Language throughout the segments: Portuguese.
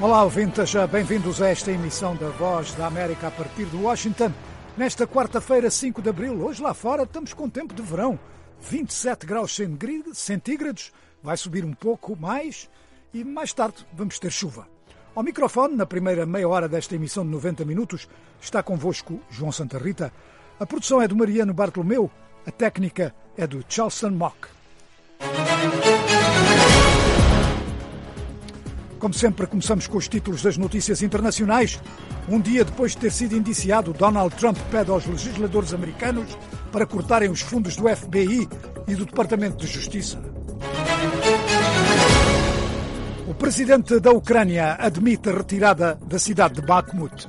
Olá, ouvintes, bem-vindos a esta emissão da Voz da América a partir de Washington. Nesta quarta-feira, 5 de abril, hoje lá fora estamos com tempo de verão, 27 graus centígrados, vai subir um pouco mais e mais tarde vamos ter chuva. Ao microfone, na primeira meia hora desta emissão de 90 minutos, está convosco João Santa Rita. A produção é do Mariano Bartolomeu, a técnica é do Charleston Mock. Como sempre, começamos com os títulos das notícias internacionais. Um dia depois de ter sido indiciado, Donald Trump pede aos legisladores americanos para cortarem os fundos do FBI e do Departamento de Justiça. O presidente da Ucrânia admite a retirada da cidade de Bakhmut.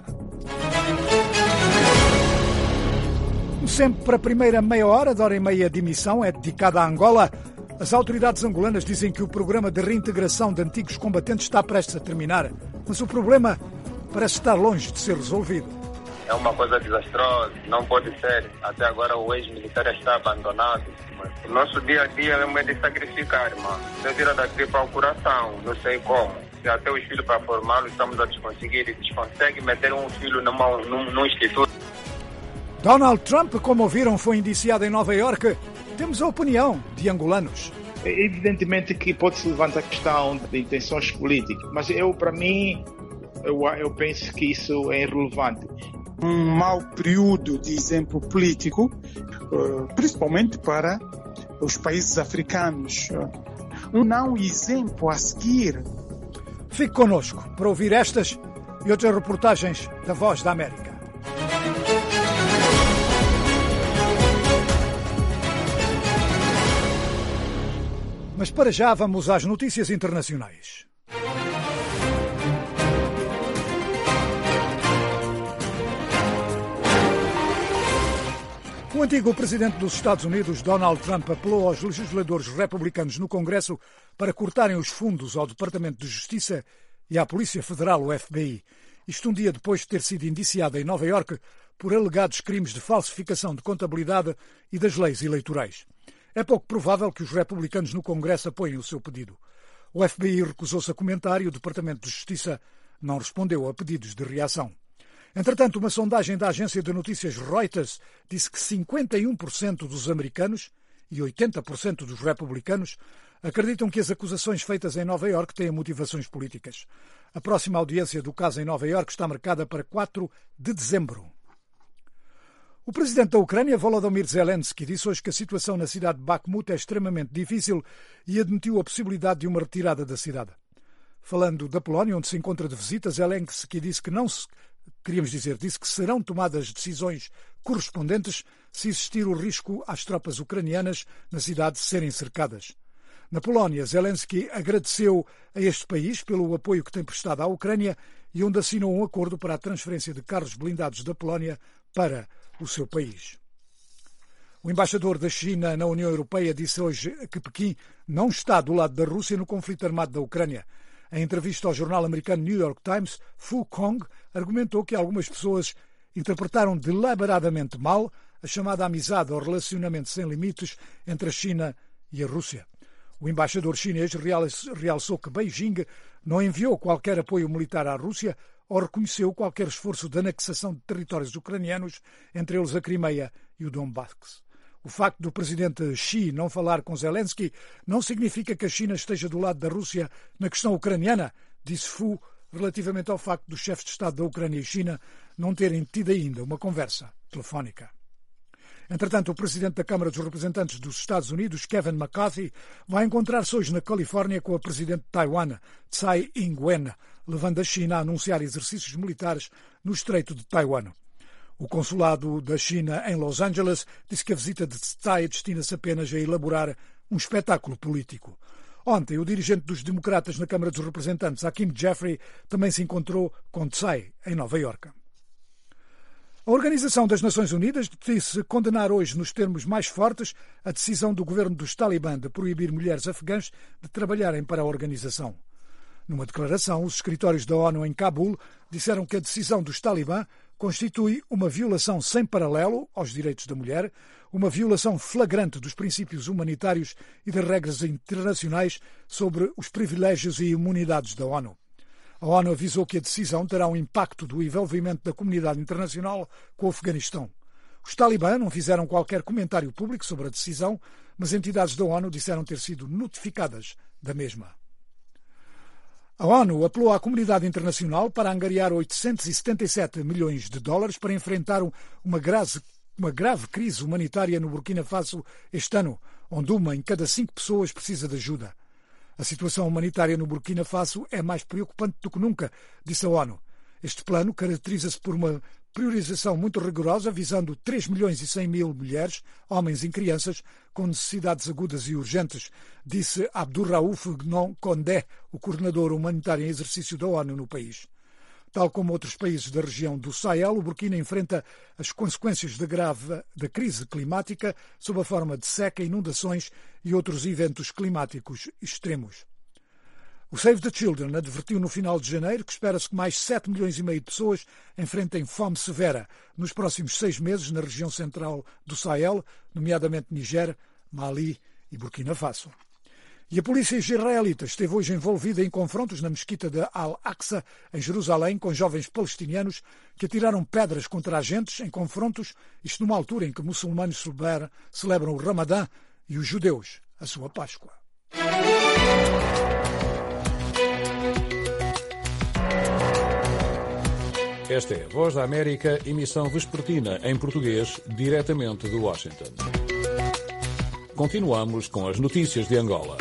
Como sempre, a primeira meia hora, de hora e meia de emissão, é dedicada à Angola. As autoridades angolanas dizem que o programa de reintegração de antigos combatentes está prestes a terminar, mas o problema parece estar longe de ser resolvido. É uma coisa desastrosa, não pode ser. Até agora o ex-militar está abandonado. O nosso dia a dia é de sacrificar, irmão. Você vira daqui para o coração, não sei como. Se até os filhos para formá-los estamos a desconseguir. Eles conseguem meter um filho num instituto. Donald Trump, como ouviram, foi indiciado em Nova Iorque. Temos a opinião de angolanos. Evidentemente que pode-se levantar a questão de intenções políticas, mas para mim, eu penso que isso é irrelevante. Um mau período de exemplo político, principalmente para os países africanos. Um não exemplo a seguir. Fique connosco para ouvir estas e outras reportagens da Voz da América. Mas para já vamos às notícias internacionais. O antigo presidente dos Estados Unidos, Donald Trump, apelou aos legisladores republicanos no Congresso para cortarem os fundos ao Departamento de Justiça e à Polícia Federal, o FBI. Isto um dia depois de ter sido indiciado em Nova Iorque por alegados crimes de falsificação de contabilidade e das leis eleitorais. É pouco provável que os republicanos no Congresso apoiem o seu pedido. O FBI recusou-se a comentar e o Departamento de Justiça não respondeu a pedidos de reação. Entretanto, uma sondagem da agência de notícias Reuters disse que 51% dos americanos e 80% dos republicanos acreditam que as acusações feitas em Nova Iorque têm motivações políticas. A próxima audiência do caso em Nova Iorque está marcada para 4 de dezembro. O presidente da Ucrânia, Volodymyr Zelensky, disse hoje que a situação na cidade de Bakhmut é extremamente difícil e admitiu a possibilidade de uma retirada da cidade. Falando da Polónia, onde se encontra de visita, Zelensky disse que serão tomadas decisões correspondentes se existir o risco às tropas ucranianas na cidade serem cercadas. Na Polónia, Zelensky agradeceu a este país pelo apoio que tem prestado à Ucrânia e onde assinou um acordo para a transferência de carros blindados da Polónia para o seu país. O embaixador da China na União Europeia disse hoje que Pequim não está do lado da Rússia no conflito armado da Ucrânia. Em entrevista ao jornal americano New York Times, Fu Kong argumentou que algumas pessoas interpretaram deliberadamente mal a chamada amizade ou relacionamento sem limites entre a China e a Rússia. O embaixador chinês realçou que Beijing não enviou qualquer apoio militar à Rússia ou reconheceu qualquer esforço de anexação de territórios ucranianos, entre eles a Crimeia e o Donbass. O facto do presidente Xi não falar com Zelensky não significa que a China esteja do lado da Rússia na questão ucraniana, disse Fu, relativamente ao facto dos chefes de Estado da Ucrânia e China não terem tido ainda uma conversa telefónica. Entretanto, o presidente da Câmara dos Representantes dos Estados Unidos, Kevin McCarthy, vai encontrar-se hoje na Califórnia com a presidente de Taiwan, Tsai Ing-wen, levando a China a anunciar exercícios militares no Estreito de Taiwan. O consulado da China em Los Angeles disse que a visita de Tsai destina-se apenas a elaborar um espetáculo político. Ontem, o dirigente dos democratas na Câmara dos Representantes, Hakeem Jeffrey, também se encontrou com Tsai em Nova Iorque. A Organização das Nações Unidas disse condenar hoje, nos termos mais fortes, a decisão do governo dos Talibã de proibir mulheres afegãs de trabalharem para a organização. Numa declaração, os escritórios da ONU em Cabul disseram que a decisão dos Talibã constitui uma violação sem paralelo aos direitos da mulher, uma violação flagrante dos princípios humanitários e das regras internacionais sobre os privilégios e imunidades da ONU. A ONU avisou que a decisão terá um impacto do envolvimento da comunidade internacional com o Afeganistão. Os talibã não fizeram qualquer comentário público sobre a decisão, mas entidades da ONU disseram ter sido notificadas da mesma. A ONU apelou à comunidade internacional para angariar 877 milhões de dólares para enfrentar uma grave crise humanitária no Burkina Faso este ano, onde uma em cada 5 pessoas precisa de ajuda. A situação humanitária no Burkina Faso é mais preocupante do que nunca, disse a ONU. Este plano caracteriza-se por uma priorização muito rigorosa, visando 3 milhões e 100 mil mulheres, homens e crianças com necessidades agudas e urgentes, disse Abdurraouf Gnon Condé, o coordenador humanitário em exercício da ONU no país. Tal como outros países da região do Sahel, o Burkina enfrenta as consequências da crise climática sob a forma de seca, inundações e outros eventos climáticos extremos. O Save the Children advertiu no final de janeiro que espera-se que mais 7 milhões e meio de pessoas enfrentem fome severa nos próximos 6 meses na região central do Sahel, nomeadamente Níger, Mali e Burkina Faso. E a polícia israelita esteve hoje envolvida em confrontos na mesquita de Al-Aqsa, em Jerusalém, com jovens palestinianos que atiraram pedras contra agentes em confrontos, isto numa altura em que muçulmanos celebram o Ramadã e os judeus a sua Páscoa. Esta é a Voz da América, emissão vespertina em português, diretamente de Washington. Continuamos com as notícias de Angola.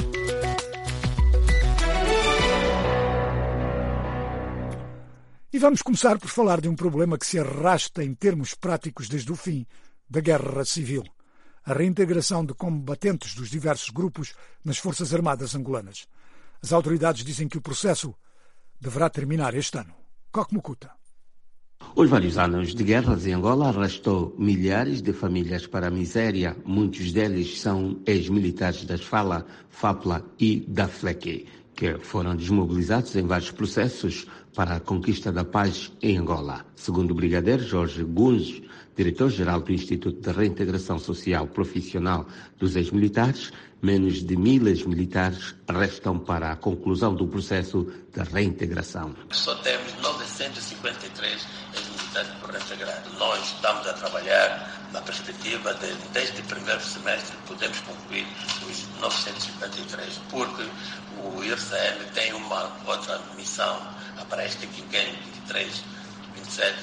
E vamos começar por falar de um problema que se arrasta em termos práticos desde o fim da Guerra Civil. A reintegração de combatentes dos diversos grupos nas Forças Armadas angolanas. As autoridades dizem que o processo deverá terminar este ano. Coque Mukuta. Os vários anos de guerras em Angola arrastou milhares de famílias para a miséria. Muitos deles são ex-militares das FALA, FAPLA e da FLEC, que foram desmobilizados em vários processos para a conquista da paz em Angola. Segundo o brigadeiro Jorge Gunz, diretor-geral do Instituto de Reintegração Social Profissional dos Ex-Militares, menos de 1.000 ex-militares restam para a conclusão do processo de reintegração. Só temos 953 ex-militares por reintegrar. Nós estamos a trabalhar na perspectiva de, desde o primeiro semestre, podemos concluir os 953, porque o IRCM tem uma outra missão para este quinquênio 23, 27,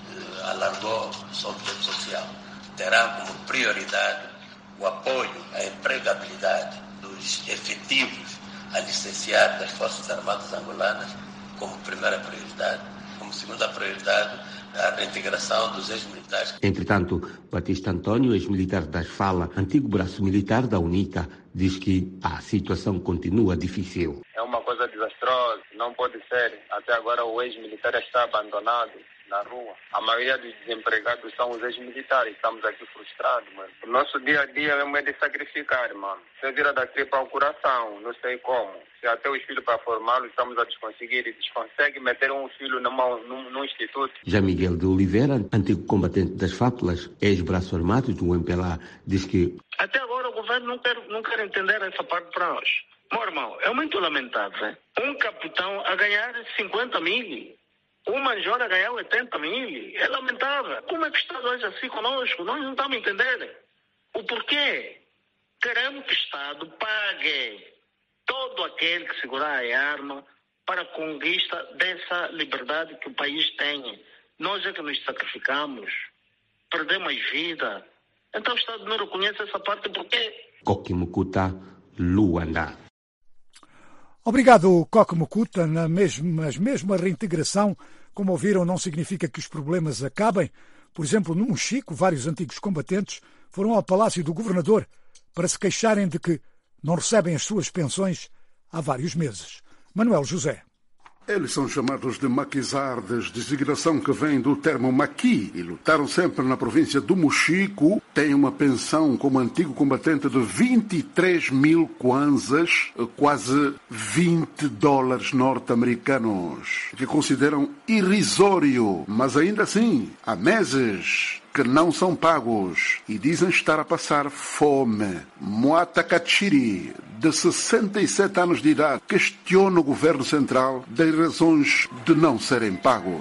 alargou seu objeto social. Terá como prioridade o apoio à empregabilidade dos efetivos a licenciar das Forças Armadas angolanas como primeira prioridade. Como segunda prioridade, a reintegração dos ex-militares. Entretanto, Batista Antônio, ex-militar das FALA, antigo braço militar da UNITA, diz que a situação continua difícil. É uma coisa desastrosa, não pode ser. Até agora o ex-militar está abandonado na rua. A maioria dos desempregados são os ex-militares. Estamos aqui frustrados, mano. O nosso dia a dia é de sacrificar, mano. Você vira daqui para o coração, não sei como. Se até os filhos para formá-los estamos a desconseguir e desconsegue meter um filho num instituto. Já Miguel de Oliveira, antigo combatente das FAPLAs, ex-braço armado do MPLA, diz que até agora o governo não quer entender essa parte para nós. Meu irmão, é muito lamentável. Um capitão a ganhar 50 mil. Um major a ganhar 80 mil. É lamentável. Como é que está hoje assim conosco? Nós não estamos a entender o porquê. Queremos que o Estado pague todo aquele que segurar a arma para a conquista dessa liberdade que o país tem. Nós é que nos sacrificamos, perdemos vida. Então o Estado não reconhece essa parte porquê? Coque Mukuta, Luanda. Obrigado, Coque Mukuta. Mas mesmo a reintegração, como ouviram, não significa que os problemas acabem. Por exemplo, no Mochico, vários antigos combatentes foram ao Palácio do Governador para se queixarem de que não recebem as suas pensões há vários meses. Manuel José. Eles são chamados de maquisardes, designação que vem do termo maqui, e lutaram sempre na província do Mochico. Têm uma pensão como antigo combatente de 23 mil kwanzas, quase 20 dólares norte-americanos, que consideram irrisório, mas ainda assim, há meses que não são pagos e dizem estar a passar fome. Moata Kachiri, de 67 anos de idade, questiona o governo central das razões de não serem pagos.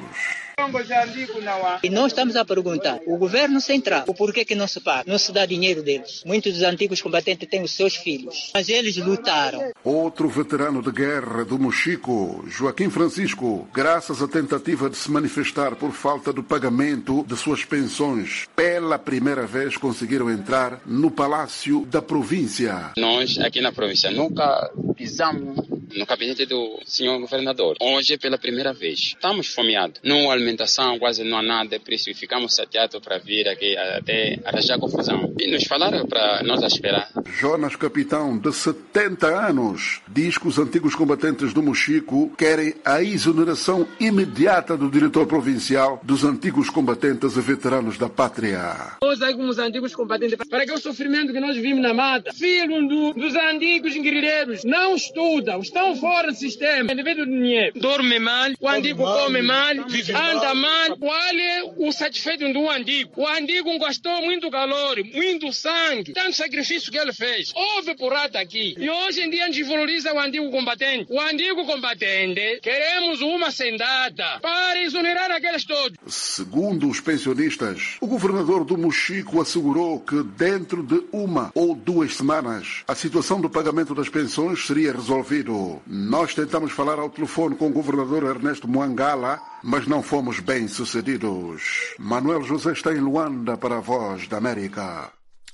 E nós estamos a perguntar, o governo central, o porquê que não se paga? Não se dá dinheiro deles. Muitos dos antigos combatentes têm os seus filhos, mas eles lutaram. Outro veterano de guerra do Mochico, Joaquim Francisco, graças à tentativa de se manifestar por falta do pagamento de suas pensões, pela primeira vez conseguiram entrar no Palácio da Província. Nós, aqui na província, nunca pisamos no gabinete do senhor governador. Hoje, pela primeira vez, estamos fomeados. Não há alimentação, quase não há nada, por isso ficamos chateados para vir aqui até arranjar confusão. E nos falaram para nós esperar. Jonas Capitão, de 70 anos, diz que os antigos combatentes do Mochico querem a exoneração imediata do diretor provincial dos antigos combatentes e veteranos da pátria. Nós, como os antigos combatentes, para que o sofrimento que nós vivemos na mata, filhos dos antigos guerreiros, não estudam, estão fora do sistema, devido ao dinheiro. Dorme mal, o antigo come mal, anda mal. Qual é o satisfeito do antigo? O antigo gastou muito calor, muito sangue, tanto sacrifício que ele fez. Houve porrada aqui. E hoje em dia a gente valoriza o antigo combatente. O antigo combatente, queremos uma sendada para exonerar aqueles todos. Segundo os pensionistas, o governador do Mochico assegurou que dentro de 1 ou 2 semanas a situação do pagamento das pensões seria resolvido. Nós tentamos falar ao telefone com o governador Ernesto Mwangala, mas não fomos bem sucedidos. Manuel José está em Luanda para a Voz da América.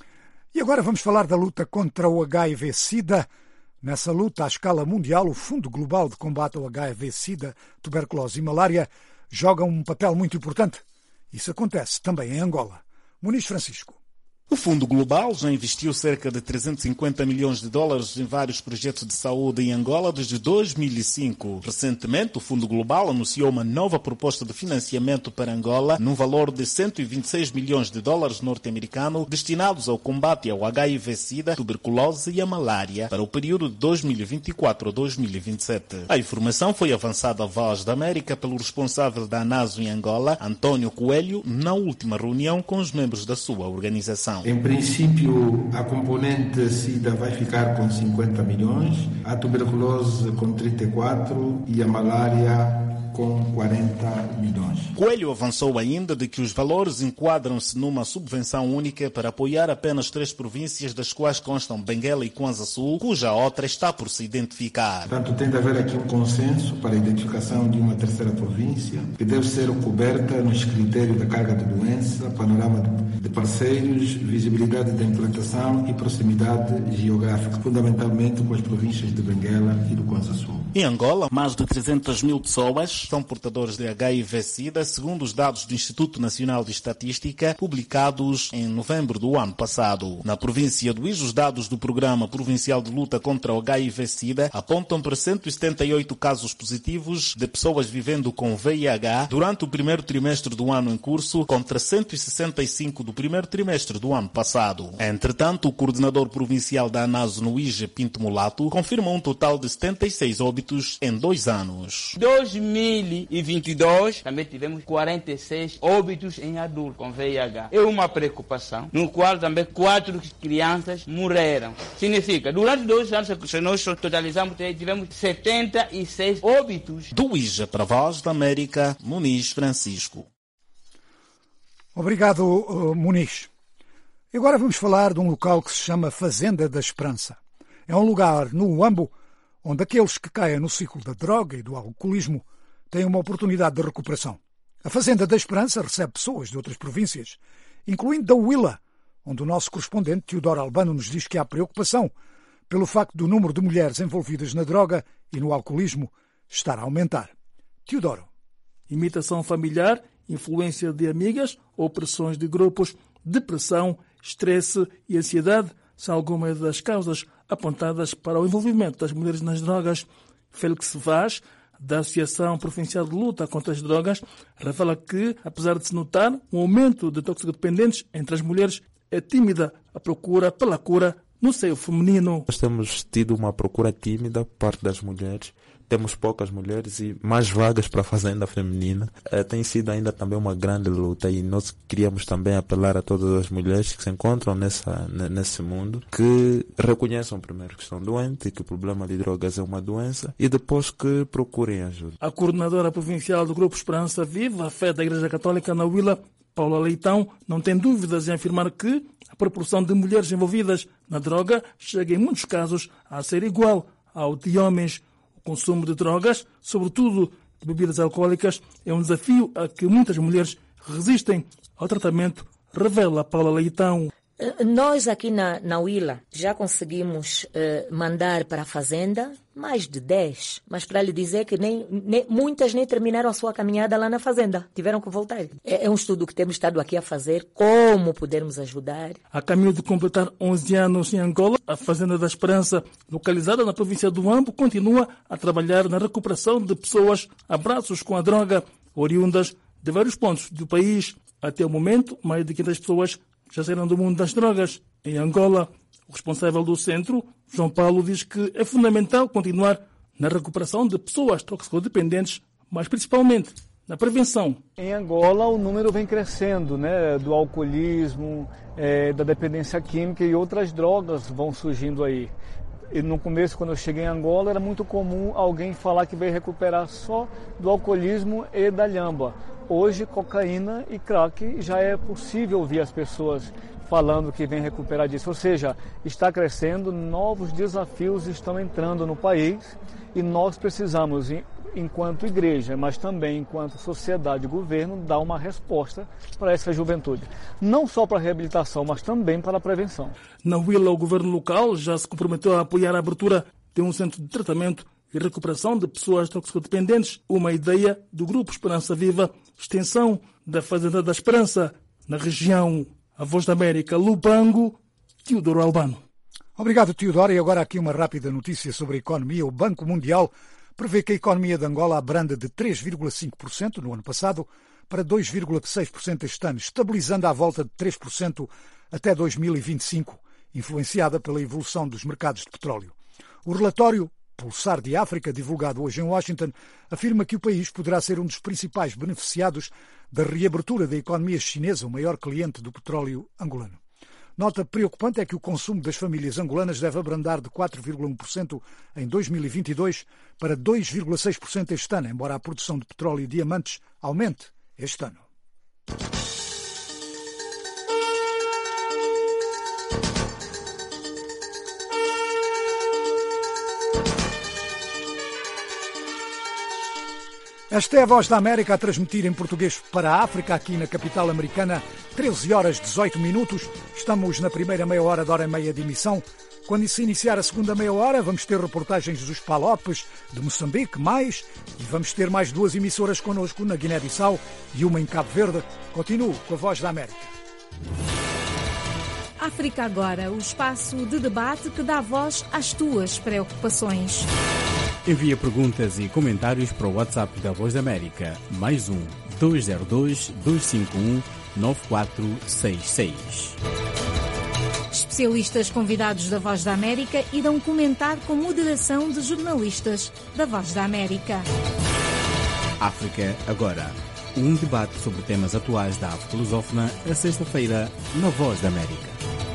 E agora vamos falar da luta contra o HIV-Sida. Nessa luta, à escala mundial, o Fundo Global de Combate ao HIV-Sida, tuberculose e malária joga um papel muito importante. Isso acontece também em Angola. Muniz Francisco. O Fundo Global já investiu cerca de 350 milhões de dólares em vários projetos de saúde em Angola desde 2005. Recentemente, o Fundo Global anunciou uma nova proposta de financiamento para Angola num valor de 126 milhões de dólares norte-americanos destinados ao combate ao HIV-Sida, tuberculose e a malária para o período de 2024 a 2027. A informação foi avançada à Voz da América pelo responsável da ANASO em Angola, Antônio Coelho, na última reunião com os membros da sua organização. Em princípio, a componente SIDA vai ficar com 50 milhões, a tuberculose com 34 e a malária com 40 milhões. Coelho avançou ainda de que os valores enquadram-se numa subvenção única para apoiar apenas 3 províncias, das quais constam Benguela e Kwanza Sul, cuja outra está por se identificar. Portanto, tem de haver aqui um consenso para a identificação de uma terceira província, que deve ser coberta nos critérios da carga de doença, panorama de parceiros, visibilidade da implantação e proximidade geográfica, fundamentalmente com as províncias de Benguela e do Kwanza Sul. Em Angola, mais de 300 mil pessoas são portadores de HIV-Sida, segundo os dados do Instituto Nacional de Estatística, publicados em novembro do ano passado. Na província do Ije, os dados do Programa Provincial de Luta contra o HIV-Sida apontam para 178 casos positivos de pessoas vivendo com VIH durante o primeiro trimestre do ano em curso, contra 165 do primeiro trimestre do ano passado. Entretanto, o coordenador provincial da ANASO no Ije, Pinto Mulato, confirma um total de 76 óbitos em 2 anos. 2022, também tivemos 46 óbitos em adultos com VIH. É uma preocupação, no qual também 4 crianças morreram. Significa, durante 2 anos, se nós totalizamos, tivemos 76 óbitos. Do Ije para a Voz da América, Muniz Francisco. Obrigado, Muniz. E agora vamos falar de um local que se chama Fazenda da Esperança. É um lugar no Uambo onde aqueles que caem no ciclo da droga e do alcoolismo têm uma oportunidade de recuperação. A Fazenda da Esperança recebe pessoas de outras províncias, incluindo da Huila, onde o nosso correspondente Teodoro Albano nos diz que há preocupação pelo facto do número de mulheres envolvidas na droga e no alcoolismo estar a aumentar. Teodoro. Imitação familiar, influência de amigas, opressões de grupos, depressão, estresse e ansiedade são algumas das causas apontadas para o envolvimento das mulheres nas drogas. Félix Vaz, da Associação Provincial de Luta contra as Drogas, revela que, apesar de se notar um aumento de toxicodependentes entre as mulheres, é tímida a procura pela cura no seio feminino. Nós temos tido uma procura tímida por parte das mulheres temos poucas mulheres e mais vagas para a fazenda feminina. Tem sido ainda também uma grande luta e nós queríamos também apelar a todas as mulheres que se encontram nesse mundo que reconheçam primeiro que estão doentes e que o problema de drogas é uma doença e depois que procurem ajuda. A coordenadora provincial do Grupo Esperança Viva, a fé da Igreja Católica na Huila, Paula Leitão, não tem dúvidas em afirmar que a proporção de mulheres envolvidas na droga chega em muitos casos a ser igual ao de homens. O consumo de drogas, sobretudo de bebidas alcoólicas, é um desafio a que muitas mulheres resistem ao tratamento, revela Paula Leitão. Nós aqui na Huila já conseguimos mandar para a fazenda mais de 10, mas para lhe dizer que muitas nem terminaram a sua caminhada lá na fazenda, tiveram que voltar. É um estudo que temos estado aqui a fazer, como podermos ajudar. A caminho de completar 11 anos em Angola, a Fazenda da Esperança, localizada na província do Ambo, continua a trabalhar na recuperação de pessoas a braços com a droga, oriundas de vários pontos do país. Até o momento, mais de 500 pessoas já saíram do mundo das drogas. Em Angola, o responsável do centro, João Paulo, diz que é fundamental continuar na recuperação de pessoas toxicodependentes, mas principalmente na prevenção. Em Angola, o número vem crescendo, do alcoolismo, da dependência química e outras drogas vão surgindo aí. E no começo, quando eu cheguei em Angola, era muito comum alguém falar que veio recuperar só do alcoolismo e da lhamba. Hoje, cocaína e crack, já é possível ouvir as pessoas falando que vem recuperar disso. Ou seja, está crescendo, novos desafios estão entrando no país e nós precisamos, enquanto igreja, mas também enquanto sociedade e governo, dar uma resposta para essa juventude. Não só para a reabilitação, mas também para a prevenção. Na Huila, o governo local já se comprometeu a apoiar a abertura de um centro de tratamento e recuperação de pessoas toxicodependentes, uma ideia do Grupo Esperança Viva, extensão da Fazenda da Esperança, na região. A Voz da América, Lubango, Teodoro Albano. Obrigado, Teodoro. E agora aqui uma rápida notícia sobre a economia. O Banco Mundial prevê que a economia de Angola abranda de 3,5% no ano passado para 2,6% este ano, estabilizando à volta de 3% até 2025, influenciada pela evolução dos mercados de petróleo. O relatório Pulsar de África, divulgado hoje em Washington, afirma que o país poderá ser um dos principais beneficiados da reabertura da economia chinesa, o maior cliente do petróleo angolano. Nota preocupante é que o consumo das famílias angolanas deve abrandar de 4,1% em 2022 para 2,6% este ano, embora a produção de petróleo e diamantes aumente este ano. Esta é a Voz da América a transmitir em português para a África, aqui na capital americana, 13h18. Estamos na primeira meia hora da hora e meia de emissão. Quando se iniciar a segunda meia hora, vamos ter reportagens dos Palopes, de Moçambique, e vamos ter mais 2 emissoras connosco na Guiné-Bissau e uma em Cabo Verde. Continuo com a Voz da América. África Agora, o espaço de debate que dá voz às tuas preocupações. Envia perguntas e comentários para o WhatsApp da Voz da América, +1 202 251 9466. Especialistas convidados da Voz da América irão comentar com moderação de jornalistas da Voz da América. África Agora, um debate sobre temas atuais da África lusófona, a sexta-feira, na Voz da América.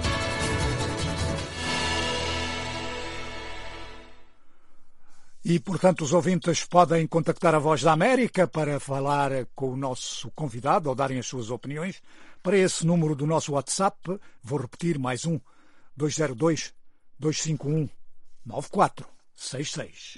E, portanto, os ouvintes podem contactar a Voz da América para falar com o nosso convidado ou darem as suas opiniões para esse número do nosso WhatsApp. Vou repetir, +1 202 251 9466.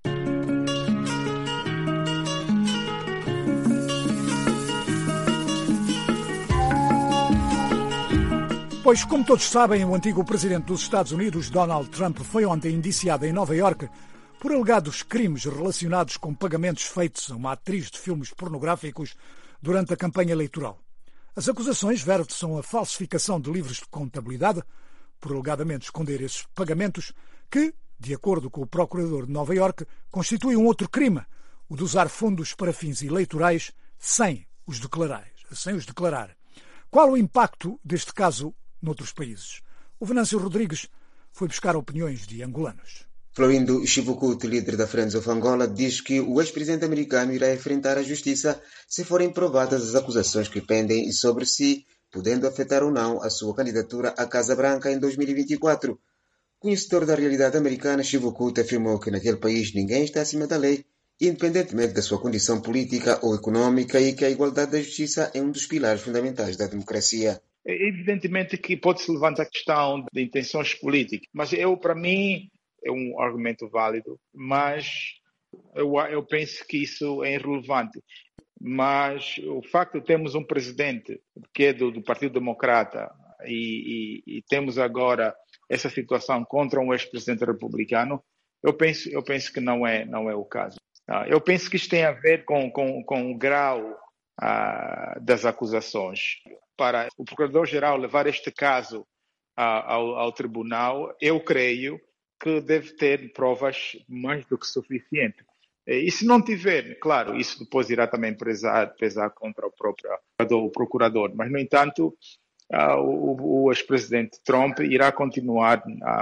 Pois, como todos sabem, o antigo presidente dos Estados Unidos, Donald Trump, foi ontem indiciado em Nova Iorque por alegados crimes relacionados com pagamentos feitos a uma atriz de filmes pornográficos durante a campanha eleitoral. As acusações versam a falsificação de livros de contabilidade, por alegadamente esconder esses pagamentos, que, de acordo com o procurador de Nova Iorque, constitui um outro crime, o de usar fundos para fins eleitorais sem os declarar. Qual o impacto deste caso noutros países? O Venâncio Rodrigues foi buscar opiniões de angolanos. Florindo Chivukuti, líder da Friends of Angola, diz que o ex-presidente americano irá enfrentar a justiça se forem provadas as acusações que pendem sobre si, podendo afetar ou não a sua candidatura à Casa Branca em 2024. Conhecedor da realidade americana, Chivukuti afirmou que naquele país ninguém está acima da lei, independentemente da sua condição política ou econômica, e que a igualdade da justiça é um dos pilares fundamentais da democracia. Evidentemente que pode-se levantar a questão de intenções políticas, mas para mim, é um argumento válido, mas eu penso que isso é irrelevante. Mas o facto de termos um presidente que é do Partido Democrata e temos agora essa situação contra um ex-presidente republicano, eu penso que não é o caso. Eu penso que isto tem a ver com o grau das acusações. Para o Procurador-Geral levar este caso ao tribunal, eu creio que deve ter provas mais do que suficientes. E se não tiver, claro, isso depois irá também pesar contra o próprio procurador. Mas, no entanto, o ex-presidente Trump irá continuar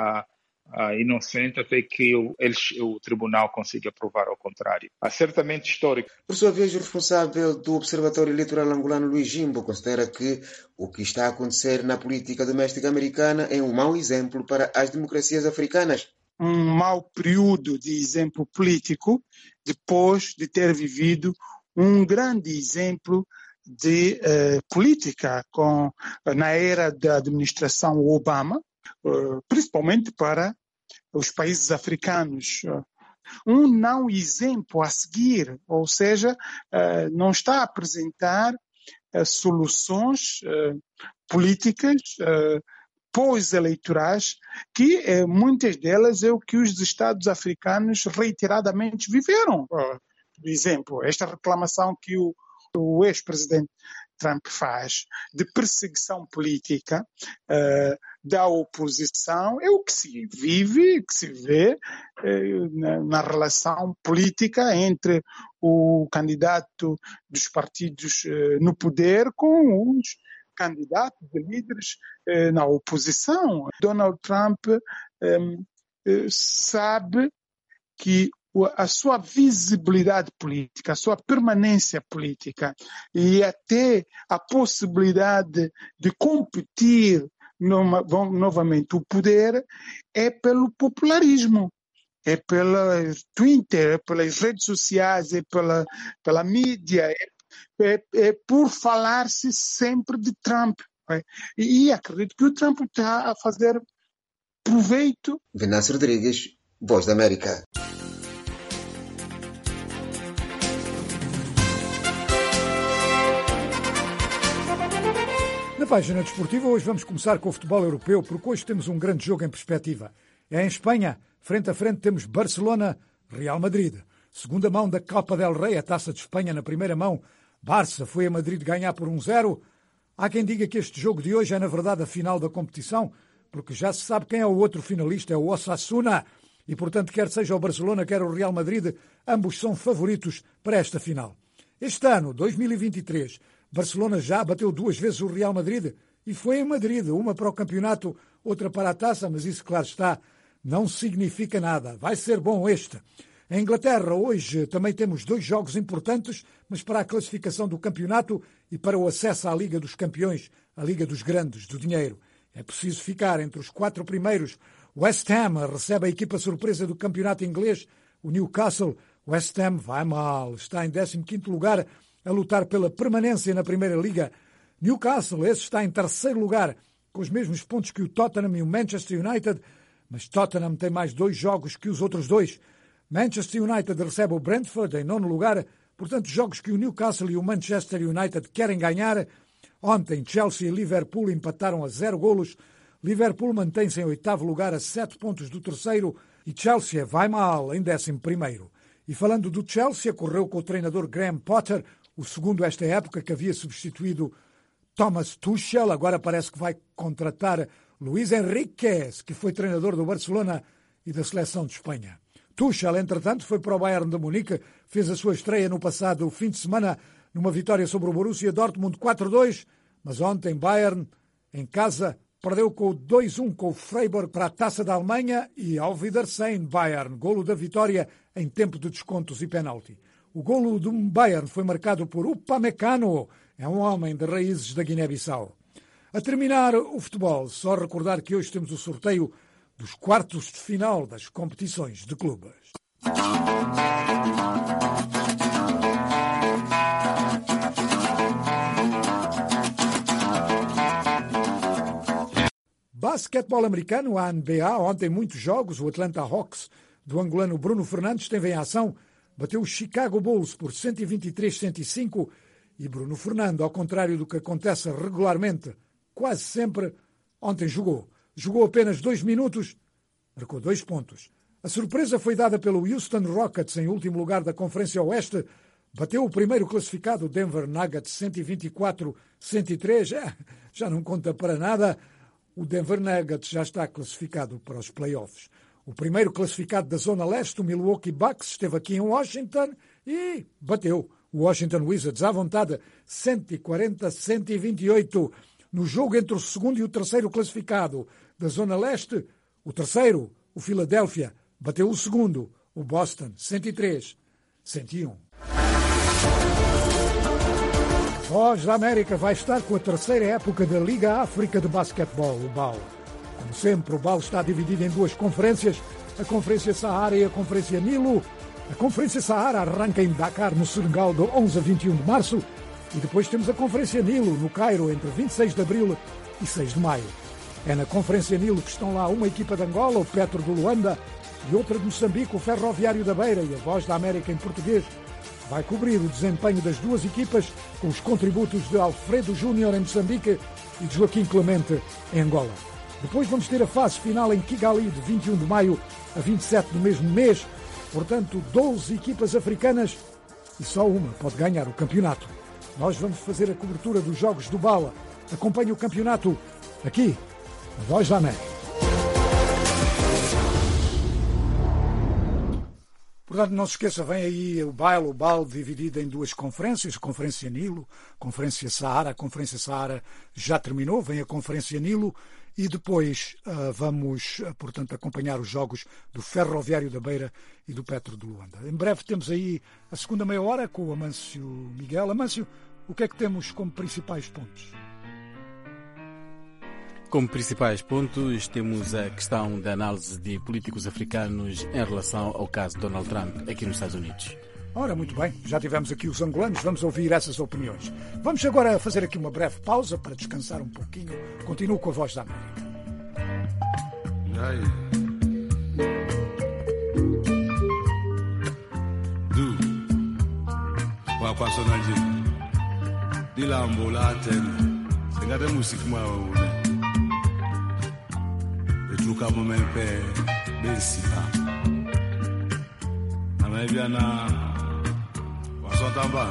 inocente até que o tribunal consiga provar ao contrário. Certamente histórico. Por sua vez, o responsável do Observatório Eleitoral angolano, Luís Jimbo, considera que o que está a acontecer na política doméstica americana é um mau exemplo para as democracias africanas. Um mau período de exemplo político depois de ter vivido um grande exemplo de política na era da administração Obama, principalmente para os países africanos. Um não exemplo a seguir, ou seja, não está a apresentar soluções políticas pós-eleitorais, que muitas delas é o que os Estados africanos reiteradamente viveram. Por exemplo, esta reclamação que o ex-presidente Trump faz de perseguição política da oposição é o que se vive, que se vê na relação política entre o candidato dos partidos no poder com os candidatos de líderes na oposição. Donald Trump sabe que a sua visibilidade política, a sua permanência política e até a possibilidade de competir novamente o poder é pelo popularismo, é pelo Twitter, é pelas redes sociais, é pela mídia, é por falar-se sempre de Trump. E acredito que o Trump está a fazer proveito. Venâncio Rodrigues, Voz da América. Na página desportiva, hoje vamos começar com o futebol europeu, porque hoje temos um grande jogo em perspectiva. É em Espanha, frente a frente temos Barcelona-Real Madrid. Segunda mão da Copa del Rey, a Taça de Espanha na primeira mão. Barça foi a Madrid ganhar por 1-0. Há quem diga que este jogo de hoje é, na verdade, a final da competição, porque já se sabe quem é o outro finalista, é o Osasuna. E, portanto, quer seja o Barcelona, quer o Real Madrid, ambos são favoritos para esta final. Este ano, 2023, Barcelona já bateu 2 vezes o Real Madrid e foi em Madrid, uma para o campeonato, outra para a taça, mas isso, claro está, não significa nada. Vai ser bom este. Em Inglaterra, hoje, também temos 2 jogos importantes, mas para a classificação do campeonato e para o acesso à Liga dos Campeões, a Liga dos Grandes, do dinheiro. É preciso ficar entre os 4 primeiros. West Ham recebe a equipa surpresa do campeonato inglês, o Newcastle. West Ham vai mal, está em 15º lugar, a lutar pela permanência na Primeira Liga. Newcastle, esse está em 3º lugar, com os mesmos pontos que o Tottenham e o Manchester United, mas Tottenham tem mais 2 jogos que os outros 2. Manchester United recebe o Brentford em 9º lugar, portanto, jogos que o Newcastle e o Manchester United querem ganhar. Ontem, Chelsea e Liverpool empataram a 0 golos. Liverpool mantém-se em 8º lugar a 7 pontos do terceiro e Chelsea vai mal em 11º. E falando do Chelsea, correu com o treinador Graham Potter, o segundo esta época, que havia substituído Thomas Tuchel. Agora parece que vai contratar Luís Enrique, que foi treinador do Barcelona e da Seleção de Espanha. Tuchel, entretanto, foi para o Bayern de Munique, fez a sua estreia no passado fim de semana numa vitória sobre o Borussia Dortmund 4-2, mas ontem Bayern, em casa, perdeu com o 2-1 com o Freiburg para a Taça da Alemanha e ao Wiedersehen Bayern, golo da vitória em tempo de descontos e penalti. O golo do Bayern foi marcado por Upamecano, é um homem de raízes da Guiné-Bissau. A terminar o futebol, só recordar que hoje temos o sorteio dos quartos de final das competições de clubes. Basquetebol americano, a NBA, ontem muitos jogos. O Atlanta Hawks do angolano Bruno Fernandes esteve em ação, bateu o Chicago Bulls por 123-105 e Bruno Fernando, ao contrário do que acontece regularmente, quase sempre, ontem jogou. Jogou apenas 2 minutos, marcou 2 pontos. A surpresa foi dada pelo Houston Rockets, em último lugar da Conferência Oeste. Bateu o primeiro classificado, Denver Nuggets, 124-103. Já não conta para nada. O Denver Nuggets já está classificado para os playoffs. O primeiro classificado da Zona Leste, o Milwaukee Bucks, esteve aqui em Washington e bateu o Washington Wizards à vontade, 140-128. No jogo entre o segundo e o terceiro classificado da Zona Leste, o terceiro, o Philadelphia, bateu o segundo, o Boston, 103-101. Voz da América vai estar com a terceira época da Liga África de Basquetebol, o BAL. Como sempre, o BAL está dividido em 2 conferências, a Conferência Sahara e a Conferência Nilo. A Conferência Sahara arranca em Dakar, no Senegal, de 11 a 21 de março, e depois temos a Conferência Nilo, no Cairo, entre 26 de abril e 6 de maio. É na Conferência Nilo que estão lá uma equipa de Angola, o Petro do Luanda, e outra de Moçambique, o Ferroviário da Beira, e a Voz da América em português vai cobrir o desempenho das 2 equipas com os contributos de Alfredo Júnior em Moçambique e de Joaquim Clemente em Angola. Depois vamos ter a fase final em Kigali, de 21 de maio a 27 do mesmo mês. Portanto, 12 equipas africanas e só uma pode ganhar o campeonato. Nós vamos fazer a cobertura dos jogos do BAL. Acompanhe o campeonato aqui, na Voz da América. Portanto, não se esqueça, vem aí o BAL dividido em 2 conferências, a Conferência Nilo, a Conferência Sahara. A Conferência Sahara já terminou, vem a Conferência Nilo e depois vamos, portanto, acompanhar os jogos do Ferroviário da Beira e do Petro de Luanda. Em breve temos aí a segunda meia hora com o Amâncio Miguel. Amâncio, o que é que temos como principais pontos? Como principais pontos, temos a questão da análise de políticos africanos em relação ao caso de Donald Trump aqui nos Estados Unidos. Ora, muito bem, já tivemos aqui os angolanos, vamos ouvir essas opiniões. Vamos agora fazer aqui uma breve pausa para descansar um pouquinho. Continuo com a Voz da América. Luka momempe bensipa Amebiana wasotamba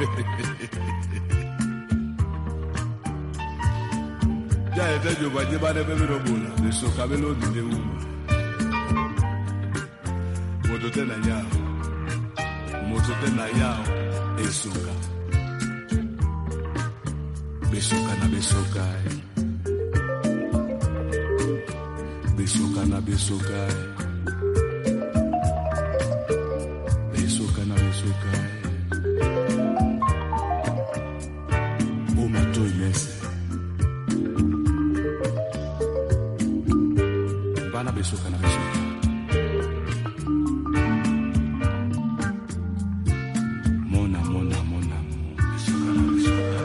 Ja etejo baje bane be mirobula leso kabelo dinde uma Motote na yao esuka Besuka na besuka Besoka na besoka Besoka na besoka O mato yese Bana besoka na besoka Mona Besoka na besoka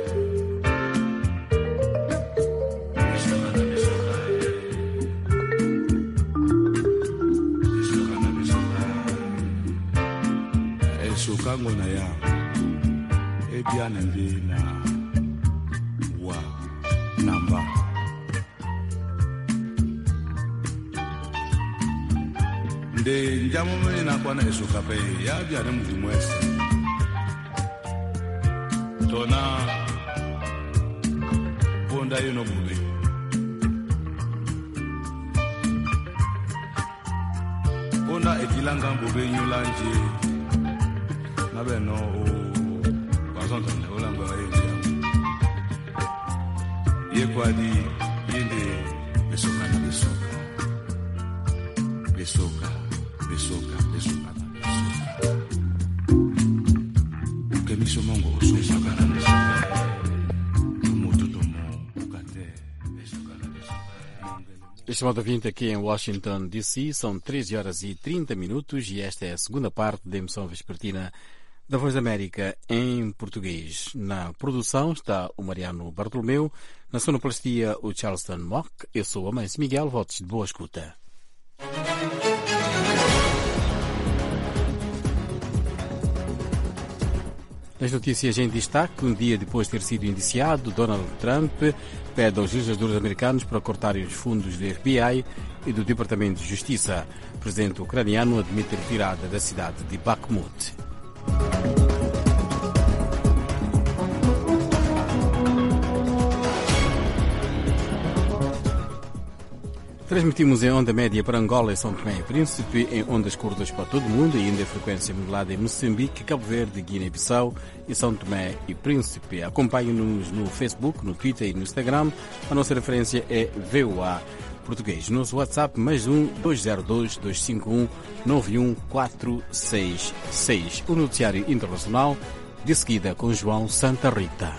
Ngona ya ebiana ndina wa namba nde njamo mena kwana esuka pe ya biana mudimwese tona ponda yuno bube ponda ekilanga bube nyulanje Nabe no wasonta ne olanga ye kwadi yende besoka ukemiso mongo usukala Estimado ouvinte, aqui em Washington, D.C., são 13 horas e 30 minutos e esta é a segunda parte da emissão vespertina da Voz da América em português. Na produção está o Mariano Bartolomeu, na sonoplastia o Charleston Mock. Eu sou o Amâncio Miguel, votos de boa escuta. As notícias em destaque: um dia depois de ter sido indiciado, Donald Trump pede aos legisladores americanos para cortarem os fundos do FBI e do Departamento de Justiça. O presidente ucraniano admite a retirada da cidade de Bakhmut. Transmitimos em onda média para Angola e São Tomé e Príncipe, em ondas curtas para todo o mundo e ainda em frequência modulada em Moçambique, Cabo Verde, Guiné-Bissau e São Tomé e Príncipe. Acompanhe-nos no Facebook, no Twitter e no Instagram. A nossa referência é VOA Português. Nosso WhatsApp +1 202 251 91466. O noticiário internacional, de seguida com João Santa Rita.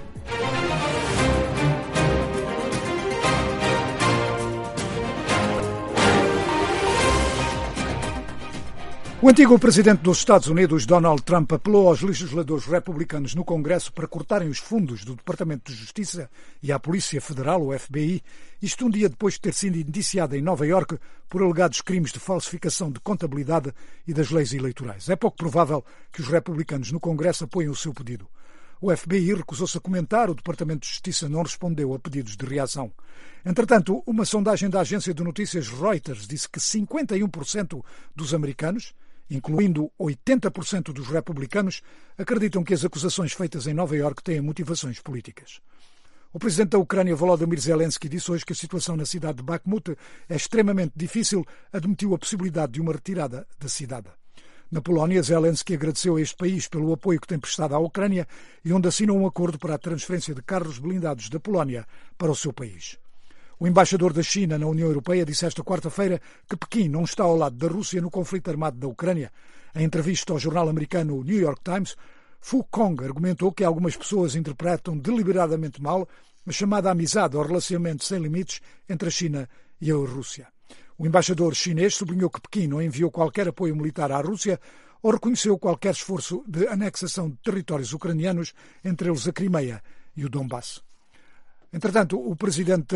O antigo presidente dos Estados Unidos, Donald Trump, apelou aos legisladores republicanos no Congresso para cortarem os fundos do Departamento de Justiça e à Polícia Federal, o FBI, isto um dia depois de ter sido indiciado em Nova Iorque por alegados crimes de falsificação de contabilidade e das leis eleitorais. É pouco provável que os republicanos no Congresso apoiem o seu pedido. O FBI recusou-se a comentar, o Departamento de Justiça não respondeu a pedidos de reação. Entretanto, uma sondagem da agência de notícias Reuters disse que 51% dos americanos, incluindo 80% dos republicanos, acreditam que as acusações feitas em Nova Iorque têm motivações políticas. O presidente da Ucrânia, Volodymyr Zelensky, disse hoje que a situação na cidade de Bakhmut é extremamente difícil, admitiu a possibilidade de uma retirada da cidade. Na Polónia, Zelensky agradeceu a este país pelo apoio que tem prestado à Ucrânia e onde assinou um acordo para a transferência de carros blindados da Polónia para o seu país. O embaixador da China na União Europeia disse esta quarta-feira que Pequim não está ao lado da Rússia no conflito armado da Ucrânia. Em entrevista ao jornal americano New York Times, Fu Kong argumentou que algumas pessoas interpretam deliberadamente mal a chamada amizade ou relacionamento sem limites entre a China e a Rússia. O embaixador chinês sublinhou que Pequim não enviou qualquer apoio militar à Rússia ou reconheceu qualquer esforço de anexação de territórios ucranianos, entre eles a Crimeia e o Donbass. Entretanto, o presidente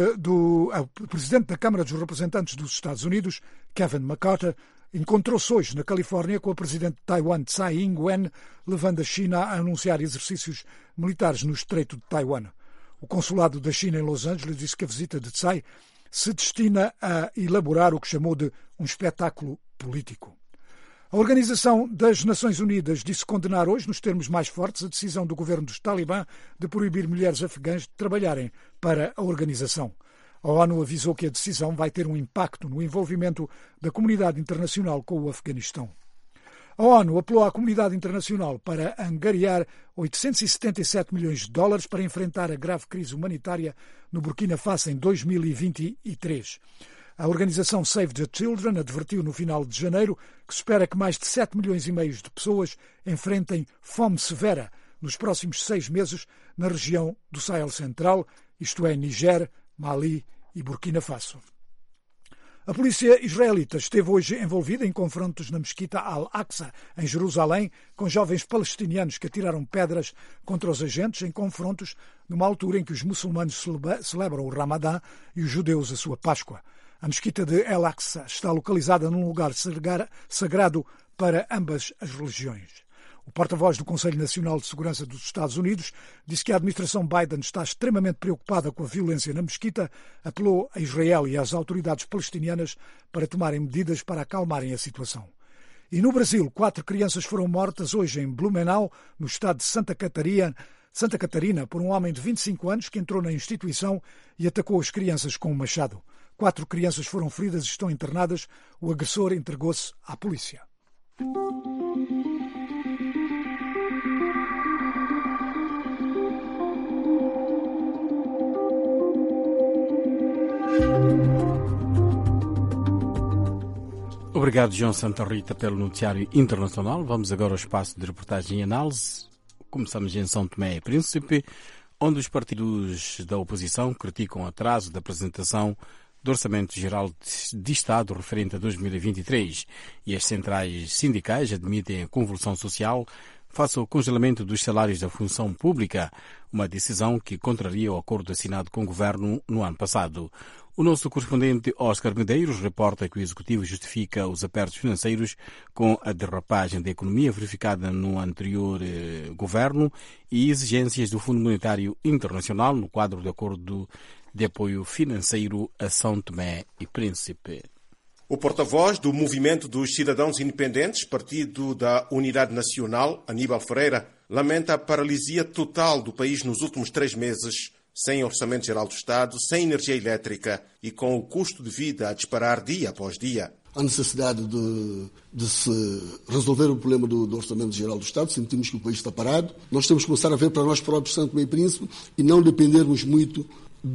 da Câmara dos Representantes dos Estados Unidos, Kevin McCarthy, encontrou-se hoje na Califórnia com a presidente de Taiwan, Tsai Ing-wen, levando a China a anunciar exercícios militares no Estreito de Taiwan. O consulado da China em Los Angeles disse que a visita de Tsai se destina a elaborar o que chamou de um espetáculo político. A Organização das Nações Unidas disse condenar hoje, nos termos mais fortes, a decisão do governo dos Talibã de proibir mulheres afegãs de trabalharem para a organização. A ONU avisou que a decisão vai ter um impacto no envolvimento da comunidade internacional com o Afeganistão. A ONU apelou à comunidade internacional para angariar 877 milhões de dólares para enfrentar a grave crise humanitária no Burkina Faso em 2023. A organização Save the Children advertiu no final de janeiro que se espera que mais de 7 milhões e meio de pessoas enfrentem fome severa nos próximos 6 meses na região do Sahel Central, isto é, Niger, Mali e Burkina Faso. A polícia israelita esteve hoje envolvida em confrontos na mesquita Al-Aqsa, em Jerusalém, com jovens palestinianos que atiraram pedras contra os agentes em confrontos numa altura em que os muçulmanos celebram o Ramadã e os judeus a sua Páscoa. A mesquita de Al-Aqsa está localizada num lugar sagrado para ambas as religiões. O porta-voz do Conselho Nacional de Segurança dos Estados Unidos disse que a administração Biden está extremamente preocupada com a violência na mesquita, apelou a Israel e às autoridades palestinianas para tomarem medidas para acalmarem a situação. E no Brasil, 4 crianças foram mortas hoje em Blumenau, no estado de Santa Catarina, por um homem de 25 anos que entrou na instituição e atacou as crianças com um machado. 4 crianças foram feridas e estão internadas. O agressor entregou-se à polícia. Obrigado, João Santa Rita, pelo noticiário internacional. Vamos agora ao espaço de reportagem e análise. Começamos em São Tomé e Príncipe, onde os partidos da oposição criticam o atraso da apresentação do Orçamento Geral de Estado referente a 2023 e as centrais sindicais admitem a convulsão social face ao congelamento dos salários da função pública, uma decisão que contraria o acordo assinado com o Governo no ano passado. O nosso correspondente Oscar Medeiros reporta que o Executivo justifica os apertos financeiros com a derrapagem da economia verificada no anterior Governo e exigências do Fundo Monetário Internacional no quadro do acordo de apoio financeiro a São Tomé e Príncipe. O porta-voz do Movimento dos Cidadãos Independentes, Partido da Unidade Nacional, Aníbal Ferreira, lamenta a paralisia total do país nos últimos 3 meses, sem Orçamento Geral do Estado, sem energia elétrica e com o custo de vida a disparar dia após dia. A necessidade de se resolver o problema do Orçamento Geral do Estado, sentimos que o país está parado. Nós temos que começar a ver para nós próprios, São Tomé e Príncipe, e não dependermos muito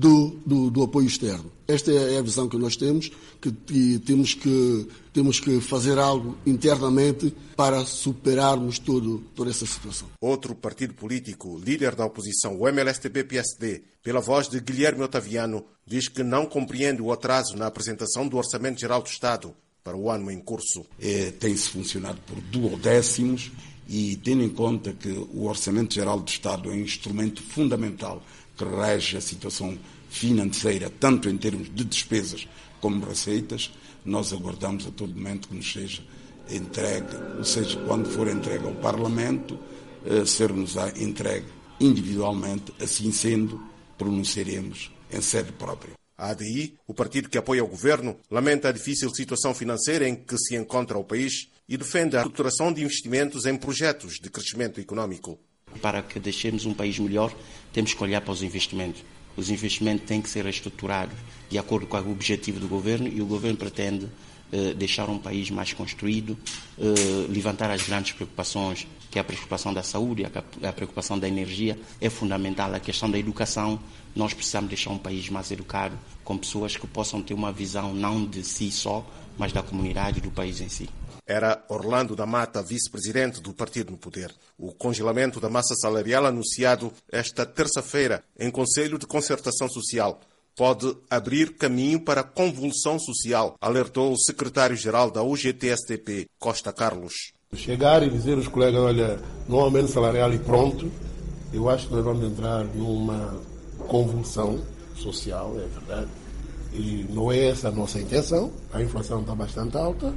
do apoio externo. Esta é a visão que nós temos, que temos que fazer algo internamente para superarmos toda essa situação. Outro partido político, líder da oposição, o MLSTP-PSD, pela voz de Guilherme Otaviano, diz que não compreende o atraso na apresentação do Orçamento Geral do Estado para o ano em curso. Tem-se funcionado por duodécimos e tendo em conta que o Orçamento Geral do Estado é um instrumento fundamental que rege a situação financeira, tanto em termos de despesas como receitas, nós aguardamos a todo momento que nos seja entregue, ou seja, quando for entregue ao Parlamento, ser-nos entregue individualmente, assim sendo, pronunciaremos em sede própria. A ADI, o partido que apoia o governo, lamenta a difícil situação financeira em que se encontra o país e defende a estruturação de investimentos em projetos de crescimento econômico. Para que deixemos um país melhor, temos que olhar para os investimentos. Os investimentos têm que ser estruturados de acordo com o objetivo do governo e o governo pretende deixar um país mais construído, levantar as grandes preocupações, que é a preocupação da saúde, a preocupação da energia, é fundamental. A questão da educação, nós precisamos deixar um país mais educado, com pessoas que possam ter uma visão não de si só, mas da comunidade e do país em si. Era Orlando da Mata, vice-presidente do partido no poder. O congelamento da massa salarial anunciado esta terça-feira em Conselho de Concertação Social pode abrir caminho para convulsão social, alertou o secretário-geral da UGT-STP, Costa Carlos. Chegar e dizer aos colegas, olha, não há aumento salarial e pronto, eu acho que nós vamos entrar numa convulsão social, é verdade. E não é essa a nossa intenção, a inflação está bastante alta.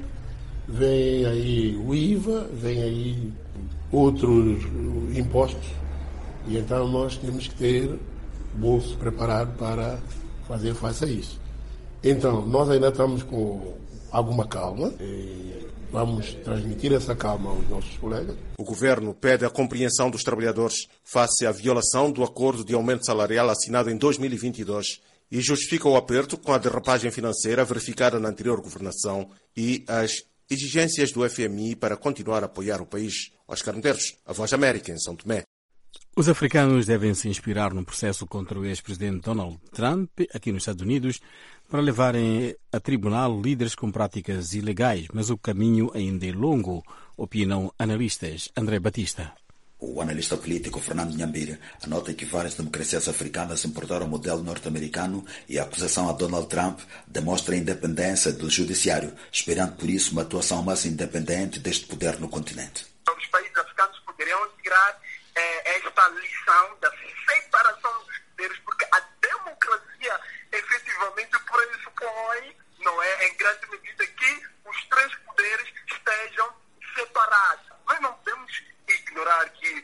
Vem aí o IVA, vem aí outros impostos e então nós temos que ter bolso preparado para fazer face a isso. Então, nós ainda estamos com alguma calma e vamos transmitir essa calma aos nossos colegas. O governo pede a compreensão dos trabalhadores face à violação do acordo de aumento salarial assinado em 2022 e justifica o aperto com a derrapagem financeira verificada na anterior governação e as exigências do FMI para continuar a apoiar o país. Oscar Medeiros, a Voz da América, em São Tomé. Os africanos devem se inspirar no processo contra o ex-presidente Donald Trump, aqui nos Estados Unidos, para levarem a tribunal líderes com práticas ilegais, mas o caminho ainda é longo, opinam analistas. André Batista. O analista político Fernando Nhambire anota que várias democracias africanas importaram o modelo norte-americano e a acusação a Donald Trump demonstra a independência do judiciário, esperando por isso uma atuação mais independente deste poder no continente. Os países africanos poderiam tirar esta lição da separação dos poderes, porque a democracia efetivamente pressupõe, não é, em grande medida, que os 3 poderes estejam separados. Nós não podemos ignorar que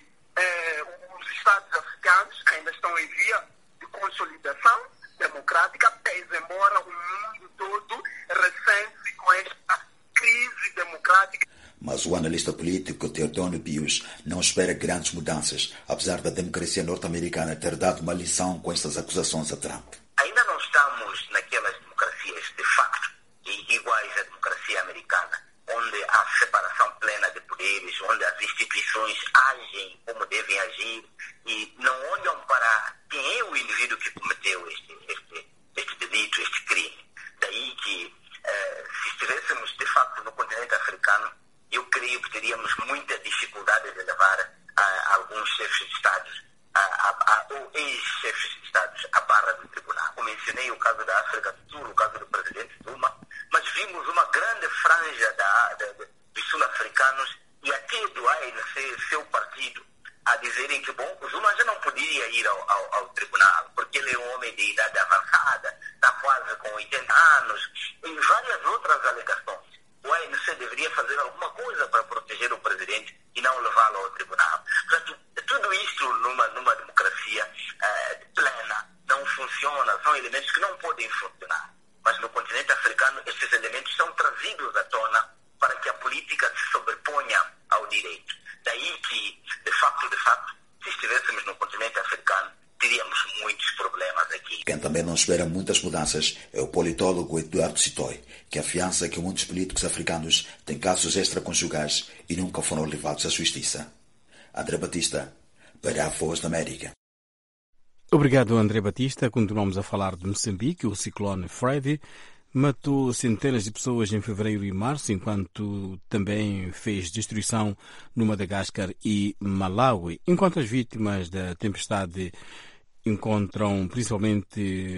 os Estados africanos ainda estão em via de consolidação democrática, pese embora o mundo todo ressente com esta crise democrática. Mas o analista político Teodoro Bius não espera grandes mudanças, apesar da democracia norte-americana ter dado uma lição com estas acusações a Trump. Ainda não estamos naquelas democracias de facto, iguais à democracia americana, onde há separação plena de poderes, onde as instituições agem como devem agir e não olham para quem é o indivíduo que cometeu este delito, este crime. Daí que, se estivéssemos de facto no teríamos muita dificuldade de levar alguns chefes de Estados ou ex-chefes de Estados à barra do tribunal. Eu mencionei o caso da África do Sul, o caso do presidente Zuma, mas vimos uma grande franja dos sul-africanos e até do ANC, seu partido, a dizerem que, bom, o Zuma já não poderia ir ao tribunal, porque ele é um homem de idade avançada, está quase com 80 anos, e várias outras alegações. O ANC deveria fazer alguma coisa para proteger o presidente e não levá-lo ao tribunal. Portanto, tudo isto numa democracia plena não funciona, são elementos que não podem funcionar. Mas no continente africano, esses elementos são trazidos à tona para que a política se sobreponha ao direito. Daí que, de facto, se estivéssemos no continente africano, teríamos muitos problemas aqui. Quem também não espera muitas mudanças é o politólogo Eduardo Sitoy, que afiança que muitos políticos africanos têm casos extraconjugais e nunca foram levados à justiça. André Batista, para a Voz da América. Obrigado, André Batista. Continuamos a falar de Moçambique. O ciclone Freddy matou centenas de pessoas em fevereiro e março, enquanto também fez destruição no Madagascar e Malawi. Enquanto as vítimas da tempestade encontram, principalmente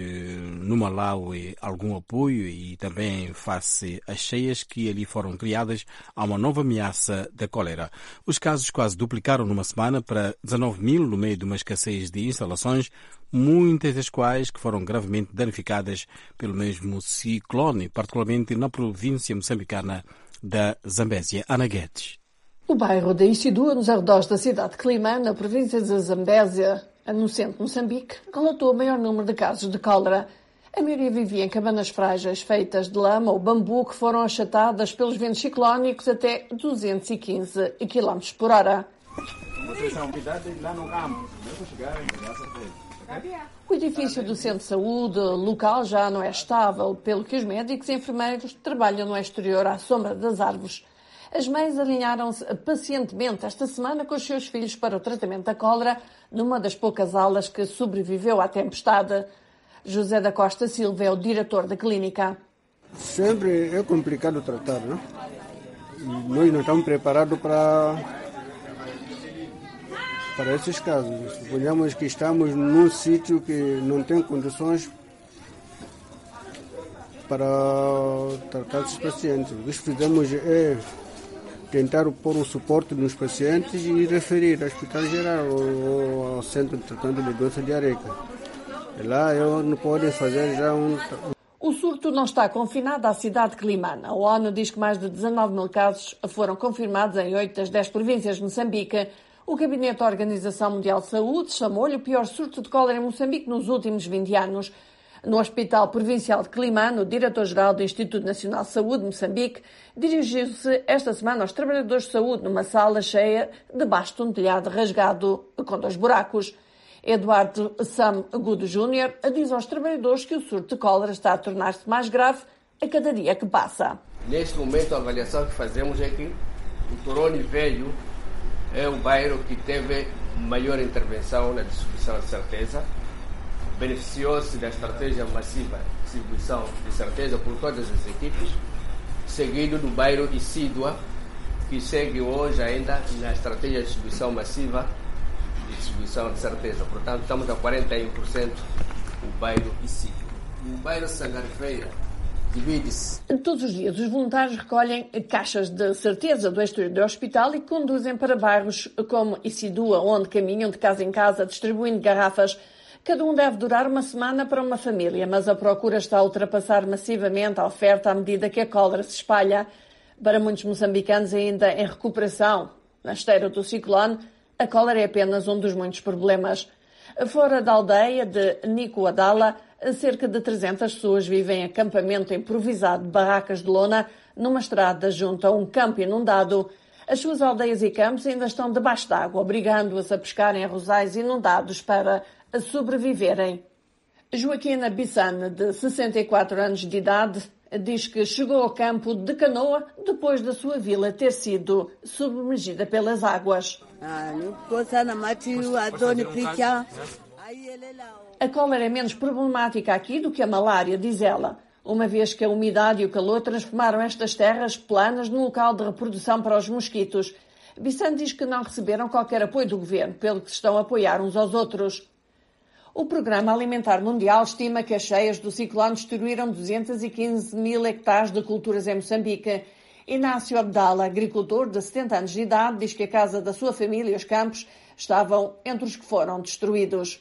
no Malawi, algum apoio e também face às cheias que ali foram criadas, há uma nova ameaça da cólera. Os casos quase duplicaram numa semana para 19 mil no meio de uma escassez de instalações, muitas das quais que foram gravemente danificadas pelo mesmo ciclone, particularmente na província moçambicana da Zambésia. Ana Guedes. O bairro de Isidua, nos arredores da cidade de Climane, na província de Zambésia, no centro de Moçambique, relatou o maior número de casos de cólera. A maioria vivia em cabanas frágeis feitas de lama ou bambu que foram achatadas pelos ventos ciclónicos até 215 km por hora. Vocês são cuidados lá no campo. O edifício do centro de saúde local já não é estável, pelo que os médicos e enfermeiros trabalham no exterior à sombra das árvores. As mães alinharam-se pacientemente esta semana com os seus filhos para o tratamento da cólera numa das poucas alas que sobreviveu à tempestade. José da Costa Silva é o diretor da clínica. Sempre é complicado tratar, não? Nós não estamos preparados para esses casos. Suponhamos que estamos num sítio que não tem condições para tratar esses pacientes. O que fizemos é tentar pôr um suporte nos pacientes e referir ao Hospital Geral ou ao Centro de Tratamento de Doenças de Areca. Lá não podem fazer já O surto não está confinado à cidade de Climane. A ONU diz que mais de 19 mil casos foram confirmados em 8 das 10 províncias de Moçambique. O Gabinete da Organização Mundial de Saúde chamou-lhe o pior surto de cólera em Moçambique nos últimos 20 anos. No Hospital Provincial de Climane, o diretor-geral do Instituto Nacional de Saúde de Moçambique dirigiu-se esta semana aos trabalhadores de saúde numa sala cheia debaixo de um telhado rasgado com 2 buracos. Eduardo Sam Agudo Júnior diz aos trabalhadores que o surto de cólera está a tornar-se mais grave a cada dia que passa. Neste momento, a avaliação que fazemos é que o Torone Velho é o bairro que teve maior intervenção na distribuição de certeza. Beneficiou-se da estratégia massiva de distribuição de certeza por todas as equipes, seguido do bairro Isidua, que segue hoje ainda na estratégia de distribuição massiva de distribuição de certeza. Portanto, estamos a 41% o bairro Isidua. O bairro Sangarfeira divide-se. Todos os dias os voluntários recolhem caixas de certeza do exterior do hospital e conduzem para bairros como Isidua, onde caminham de casa em casa distribuindo garrafas. Cada um deve durar uma semana para uma família, mas a procura está a ultrapassar massivamente a oferta à medida que a cólera se espalha. Para muitos moçambicanos ainda em recuperação, na esteira do ciclone, a cólera é apenas um dos muitos problemas. Fora da aldeia de Nicoadala, cerca de 300 pessoas vivem em acampamento improvisado de barracas de lona numa estrada junto a um campo inundado. As suas aldeias e campos ainda estão debaixo d'água, obrigando-as a pescar em arrozais inundados para sobreviverem. Joaquina Bissane, de 64 anos de idade, diz que chegou ao campo de canoa depois da sua vila ter sido submergida pelas águas. A cólera é menos problemática aqui do que a malária, diz ela. uma vez que a umidade e o calor transformaram estas terras planas num local de reprodução para os mosquitos. Bissane diz que não receberam qualquer apoio do governo, pelo que se estão a apoiar uns aos outros. O Programa Alimentar Mundial estima que as cheias do ciclone destruíram 215 mil hectares de culturas em Moçambique. Inácio Abdala, agricultor de 70 anos de idade, diz que a casa da sua família e os campos estavam entre os que foram destruídos.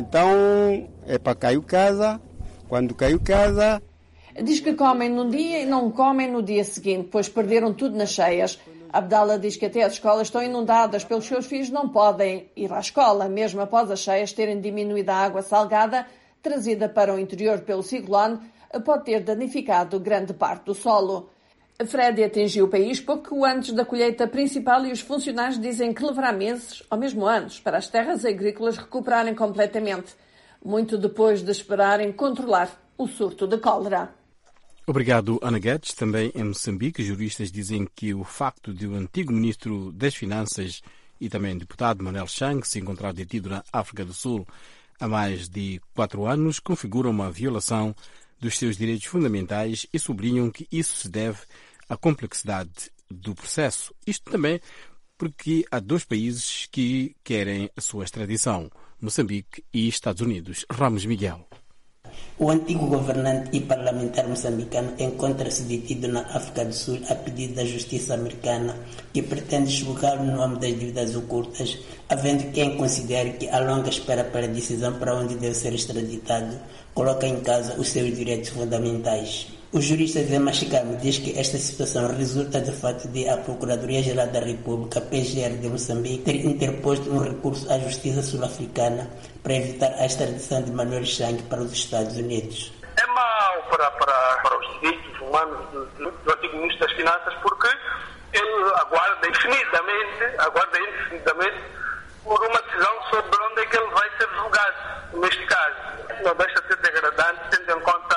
Então, é para cair casa. Quando caiu casa... Diz que comem num dia e não comem no dia seguinte, pois perderam tudo nas cheias. Abdala diz que até as escolas estão inundadas, pelos seus filhos não podem ir à escola, mesmo após as cheias terem diminuído a água salgada, trazida para o interior pelo ciclone, pode ter danificado grande parte do solo. Freddy atingiu o país pouco antes da colheita principal e os funcionários dizem que levará meses, ou mesmo anos, para as terras agrícolas recuperarem completamente, muito depois de esperarem controlar o surto de cólera. Obrigado, Ana Guedes. Também em Moçambique, juristas dizem que o facto de o antigo ministro das Finanças e também deputado Manel Chang se encontrar detido na África do Sul há mais de 4 anos configura uma violação dos seus direitos fundamentais e sublinham que isso se deve à complexidade do processo. Isto também porque há 2 países que querem a sua extradição, Moçambique e Estados Unidos. Ramos Miguel. O antigo governante e parlamentar moçambicano encontra-se detido na África do Sul a pedido da justiça americana, que pretende julgar o nome das dívidas ocultas, havendo quem considere que a longa espera para a decisão para onde deve ser extraditado coloca em causa os seus direitos fundamentais. O jurista Zé Machicano diz que esta situação resulta do fato de a Procuradoria-Geral da República, PGR de Moçambique, ter interposto um recurso à Justiça Sul-Africana para evitar a extradição de Manuel Chang para os Estados Unidos. É mau para os direitos humanos do antigo ministro das Finanças, porque ele aguarda indefinidamente por uma decisão sobre onde é que ele vai ser julgado, neste caso. Não deixa de ser degradante, tendo em conta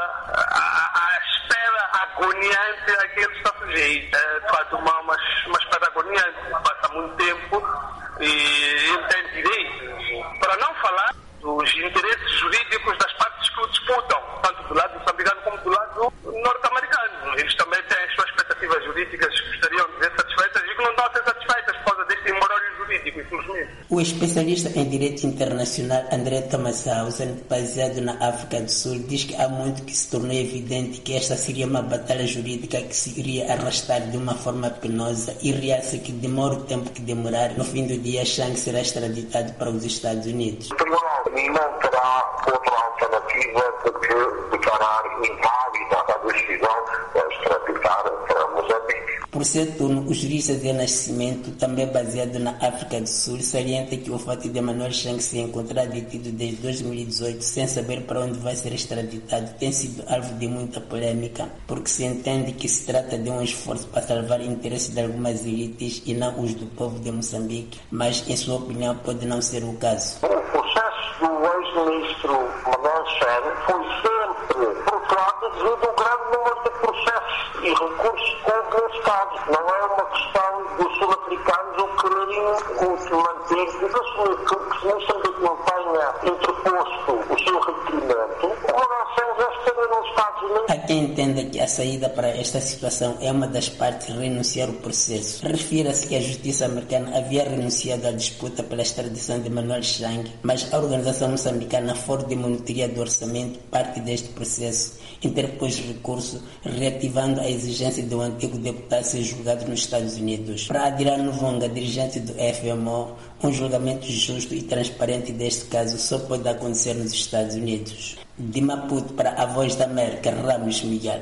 a espera agoniante a que ele está sujeito. É, de fato, uma espera agoniante. Passa muito tempo e ele tem direitos. Para não falar dos interesses jurídicos das partes que o disputam, tanto do lado moçambicano como do lado norte-americano. Eles também têm as suas expectativas jurídicas que gostariam de ser satisfeitas e que não estão a ser satisfeitas por causa deste imbróglio jurídico, infelizmente. O especialista em direito internacional André Thomas-Hausen, baseado na África do Sul, diz que há muito que se tornou evidente que esta seria uma batalha jurídica que se iria arrastar de uma forma penosa e realça que demora o tempo que demorar, no fim do dia Chang será extraditado para os Estados Unidos. Não terá outra alternativa do que declarar inválida a decisão de extraditar para Moçambique. Por seu turno, o jurista de Nascimento, também baseado na África do Sul, salienta que o fato de Manuel Chang se encontrar detido desde 2018 sem saber para onde vai ser extraditado tem sido alvo de muita polêmica, porque se entende que se trata de um esforço para salvar interesses de algumas elites e não os do povo de Moçambique, mas, em sua opinião, pode não ser o caso. O processo do ex-ministro Manuel Chang foi sempre frustrado devido ao grande número de processos e recursos que houve no Estado. Não é uma questão dos sul-africanos o quererem se manter, que se Moçambique não tenha interposto o seu requerimento, o Manuel Chang já estaria nos Estados Unidos. Há quem entenda que a saída para esta situação é uma das partes renunciar ao processo. Refira-se que a justiça americana havia renunciado à disputa pela extradição de Manuel Chang, mas a organização moçambicana Fórum de Monitoria do Orçamento, parte deste processo, interpôs recurso reativando a exigência de um antigo deputado ser julgado nos Estados Unidos. Para Adirano Vonga, dirigente do FMO, um julgamento justo e transparente deste caso só pode acontecer nos Estados Unidos. De Maputo para a Voz da América, Ramos Miguel.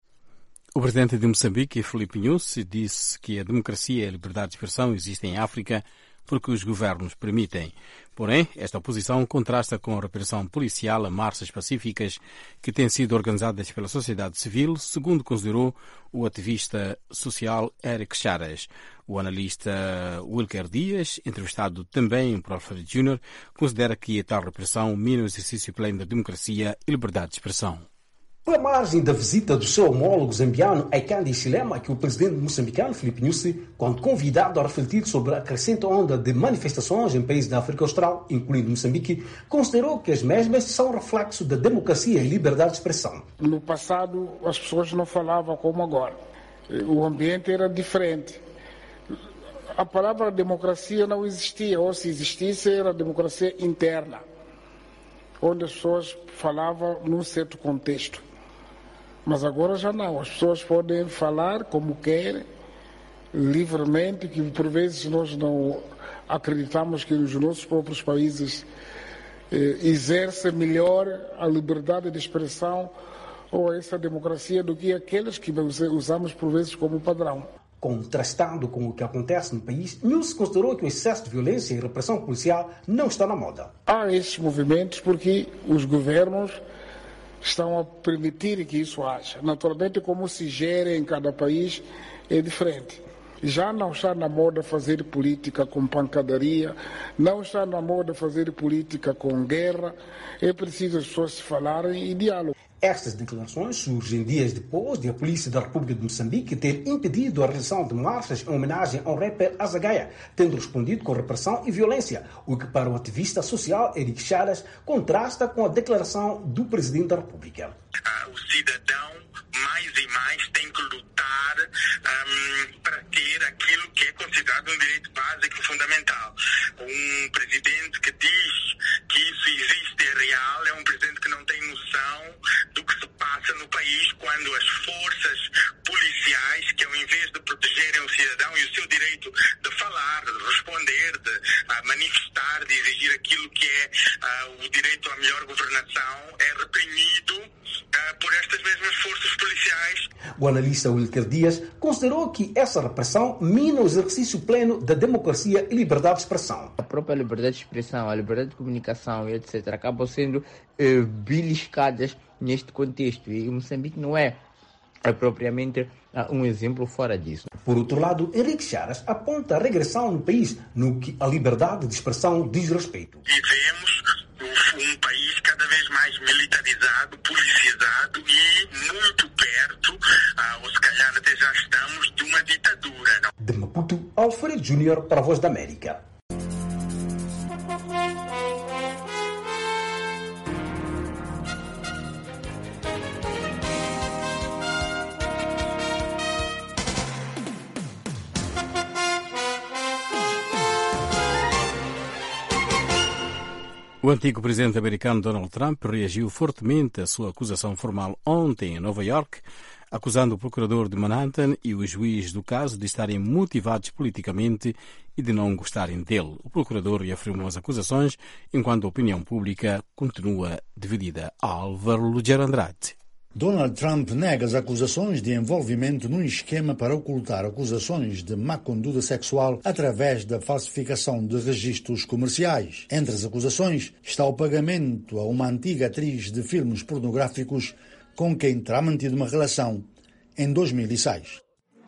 O presidente de Moçambique, Filipe Nyusi, disse que a democracia e a liberdade de expressão existem em África porque os governos permitem. Porém, esta oposição contrasta com a repressão policial a marchas pacíficas que têm sido organizadas pela sociedade civil, segundo considerou o ativista social Eric Charas. O analista Wilker Dias, entrevistado também por Alfredo Júnior, considera que a tal repressão mina o exercício pleno da democracia e liberdade de expressão. Foi à margem da visita do seu homólogo zambiano Hakainde Hichilema que o presidente moçambicano Filipe Nyusi, quando convidado a refletir sobre a crescente onda de manifestações em países da África Austral, incluindo Moçambique, considerou que as mesmas são reflexo da democracia e liberdade de expressão. No passado, as pessoas não falavam como agora. O ambiente era diferente. A palavra democracia não existia, ou se existisse, era democracia interna, onde as pessoas falavam num certo contexto. Mas agora já não, as pessoas podem falar como querem, livremente, que por vezes nós não acreditamos que os nossos próprios países exercem melhor a liberdade de expressão ou essa democracia do que aqueles que usamos por vezes como padrão. Contrastando com o que acontece no país, Nyusi considerou que o excesso de violência e repressão policial não está na moda. Há esses movimentos porque os governos estão a permitir que isso haja. Naturalmente, como se gera em cada país é diferente. Já não está na moda fazer política com pancadaria, não está na moda fazer política com guerra. É preciso as pessoas se falarem e diálogo. Estas declarações surgem dias depois de a Polícia da República de Moçambique ter impedido a realização de marchas em homenagem ao rapper Azagaia, tendo respondido com repressão e violência, o que para o ativista social Eric Charas contrasta com a declaração do Presidente da República. O cidadão mais e mais tem que lutar para ter aquilo que é considerado um direito básico e fundamental. Um presidente que diz que isso existe é real, é um presidente que não tem noção do que se passa no país quando as forças policiais, que ao invés de protegerem o cidadão e o seu direito de falar, de responder, de manifestar, de exigir aquilo que é o direito à melhor governação, é reprimido por estas mesmas forças policiais. O analista Wilker Dias considerou que essa repressão mina o exercício pleno da democracia e liberdade de expressão. A própria liberdade de expressão, a liberdade de comunicação e etc. acabam sendo beliscadas neste contexto e Moçambique não é propriamente um exemplo fora disso. Por outro lado, Henrique Charas aponta a regressão no país no que a liberdade de expressão diz respeito. Vivemos um país cada vez mais militarizado, policializado e muito perto, ou se calhar até já estamos, de uma ditadura. Não? De Maputo, Alfredo Júnior para a Voz da América. O antigo presidente americano Donald Trump reagiu fortemente à sua acusação formal ontem em Nova York, acusando o procurador de Manhattan e o juiz do caso de estarem motivados politicamente e de não gostarem dele. O procurador reafirmou as acusações, enquanto a opinião pública continua dividida. Álvaro Lugero Andrade. Donald Trump nega as acusações de envolvimento num esquema para ocultar acusações de má conduta sexual através da falsificação de registros comerciais. Entre as acusações está o pagamento a uma antiga atriz de filmes pornográficos com quem terá mantido uma relação em 2006.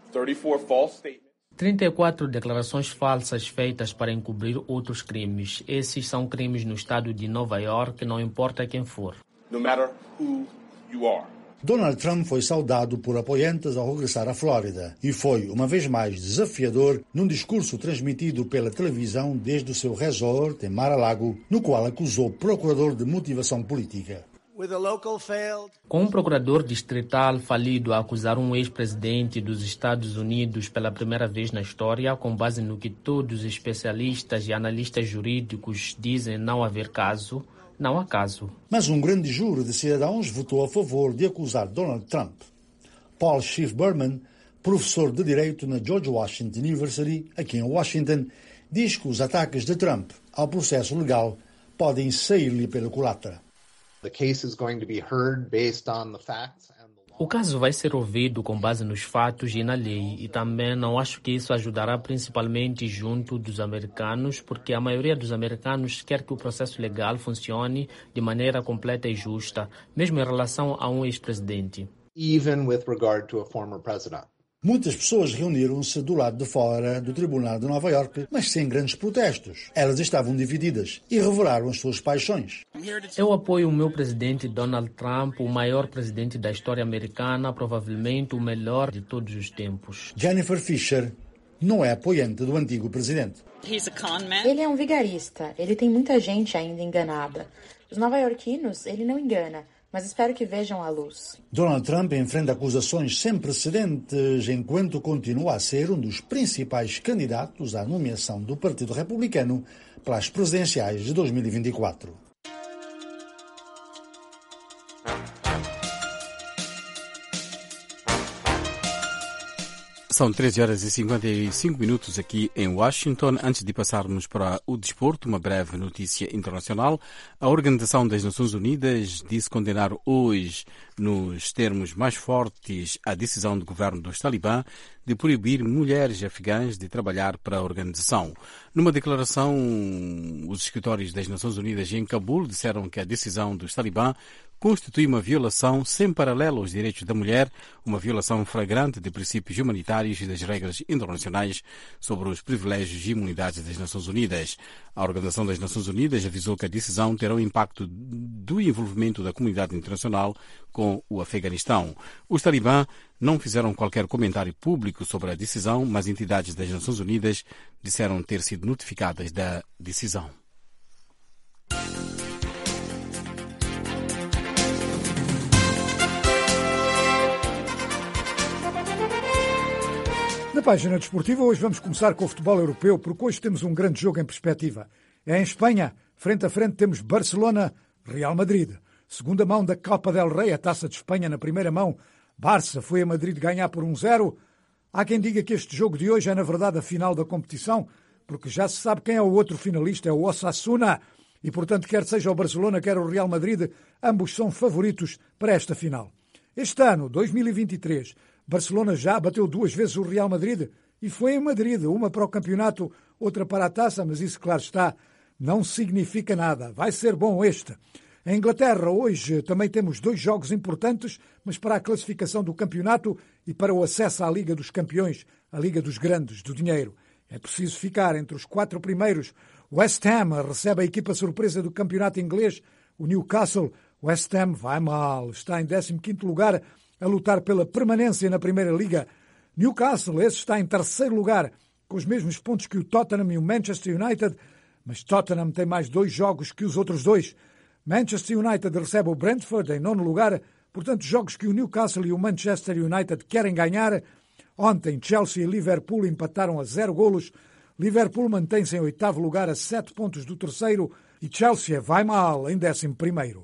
34 declarações falsas feitas para encobrir outros crimes. Esses são crimes no estado de Nova York, não importa quem for. No matter who you are. Donald Trump foi saudado por apoiantes ao regressar à Flórida e foi, uma vez mais, desafiador num discurso transmitido pela televisão desde o seu resort em Mar-a-Lago, no qual acusou o procurador de motivação política. Com um procurador distrital falido a acusar um ex-presidente dos Estados Unidos pela primeira vez na história, com base no que todos os especialistas e analistas jurídicos dizem não haver caso, não há caso. Mas um grande júri de cidadãos votou a favor de acusar Donald Trump. Paul Schiff Berman, professor de Direito na George Washington University, aqui em Washington, diz que os ataques de Trump ao processo legal podem sair-lhe pela culatra. O caso vai ser ouvido com base nos fatos e na lei, e também não acho que isso ajudará principalmente junto dos americanos, porque a maioria dos americanos quer que o processo legal funcione de maneira completa e justa, mesmo em relação a um ex-presidente. Muitas pessoas reuniram-se do lado de fora do Tribunal de Nova Iorque, mas sem grandes protestos. Elas estavam divididas e revelaram as suas paixões. Eu apoio o meu presidente Donald Trump, o maior presidente da história americana, provavelmente o melhor de todos os tempos. Jennifer Fisher não é apoiante do antigo presidente. Ele é um vigarista. Ele tem muita gente ainda enganada. Os nova-iorquinos, ele não engana. Mas espero que vejam a luz. Donald Trump enfrenta acusações sem precedentes enquanto continua a ser um dos principais candidatos à nomeação do Partido Republicano para as presidenciais de 2024. São 13h55 aqui em Washington. Antes de passarmos para o desporto, uma breve notícia internacional. A Organização das Nações Unidas disse condenar hoje, nos termos mais fortes, a decisão do governo dos Talibã de proibir mulheres afegãs de trabalhar para a organização. Numa declaração, os escritórios das Nações Unidas em Cabul disseram que a decisão dos Talibã constitui uma violação sem paralelo aos direitos da mulher, uma violação flagrante de princípios humanitários e das regras internacionais sobre os privilégios e imunidades das Nações Unidas. A Organização das Nações Unidas avisou que a decisão terá um impacto do envolvimento da comunidade internacional com o Afeganistão. Os Talibã não fizeram qualquer comentário público sobre a decisão, mas entidades das Nações Unidas disseram ter sido notificadas da decisão. Na página desportiva, hoje vamos começar com o futebol europeu, porque hoje temos um grande jogo em perspectiva. É em Espanha, frente a frente temos Barcelona-Real Madrid. Segunda mão da Copa del Rey, a Taça de Espanha na primeira mão. Barça foi a Madrid ganhar por 1-0. Há quem diga que este jogo de hoje é, na verdade, a final da competição, porque já se sabe quem é o outro finalista, é o Osasuna. E, portanto, quer seja o Barcelona, quer o Real Madrid, ambos são favoritos para esta final. Este ano, 2023, Barcelona já bateu 2 vezes o Real Madrid e foi em Madrid, uma para o campeonato, outra para a taça, mas isso, claro está, não significa nada. Vai ser bom este. Em Inglaterra, hoje, também temos 2 jogos importantes, mas para a classificação do campeonato e para o acesso à Liga dos Campeões, a Liga dos Grandes, do dinheiro. É preciso ficar entre os 4 primeiros. West Ham recebe a equipa surpresa do campeonato inglês, o Newcastle. West Ham vai mal, está em 15º lugar, a lutar pela permanência na Primeira Liga. Newcastle, esse está em 3º lugar, com os mesmos pontos que o Tottenham e o Manchester United, mas Tottenham tem mais 2 jogos que os outros 2. Manchester United recebe o Brentford em 9º lugar, portanto jogos que o Newcastle e o Manchester United querem ganhar. Ontem Chelsea e Liverpool empataram a 0 golos. Liverpool mantém-se em 8º lugar a 7 pontos do terceiro e Chelsea vai mal em 11º.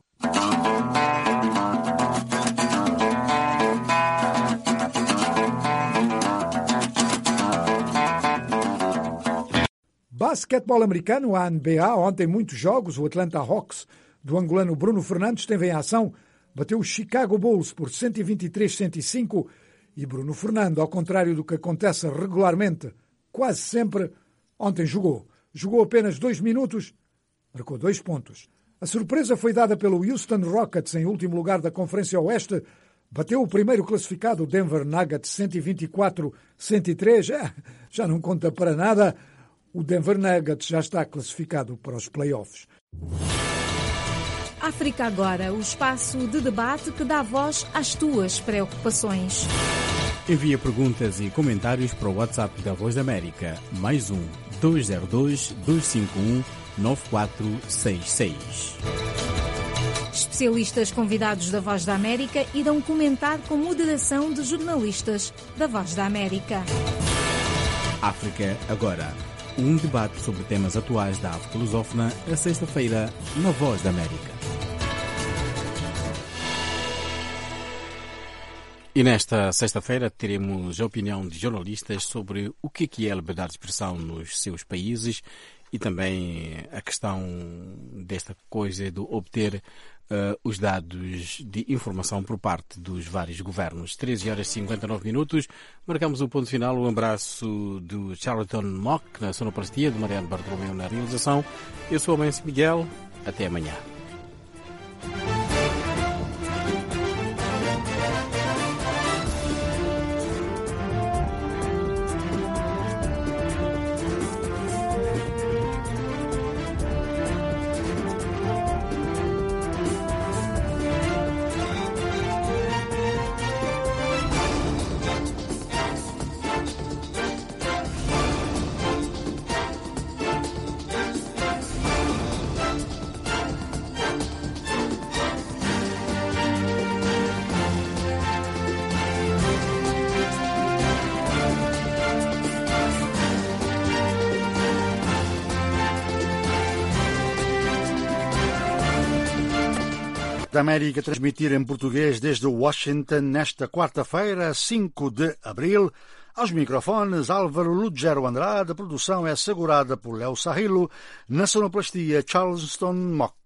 Basquetebol americano, a NBA, ontem muitos jogos. O Atlanta Hawks do angolano Bruno Fernandes esteve em ação, bateu o Chicago Bulls por 123-105 e Bruno Fernando, ao contrário do que acontece regularmente, quase sempre, ontem jogou. Jogou apenas 2 minutos, marcou 2 pontos. A surpresa foi dada pelo Houston Rockets, em último lugar da Conferência Oeste. Bateu o primeiro classificado, o Denver Nuggets, 124-103. Já não conta para nada. O Denver Nuggets já está classificado para os playoffs. África Agora, o espaço de debate que dá voz às tuas preocupações. Envia perguntas e comentários para o WhatsApp da Voz da América, +1 202 251 9466. Especialistas convidados da Voz da América irão comentar com moderação de jornalistas da Voz da América. África Agora, um debate sobre temas atuais da África lusófona, a sexta-feira, na Voz da América. E nesta sexta-feira teremos a opinião de jornalistas sobre o que é a liberdade de expressão nos seus países e também a questão desta coisa de obter os dados de informação por parte dos vários governos. 13h59, marcamos o ponto final. Um abraço do Charlton Mock na sonoplastia, de Mariano Bartolomeu na realização. Eu sou o Amancio Miguel. Até amanhã. da América transmitir em português desde Washington nesta quarta-feira, 5 de abril. Aos microfones, Álvaro Lugero Andrade. A produção é assegurada por Léo Sarrilo. Na sonoplastia, Charleston Mock.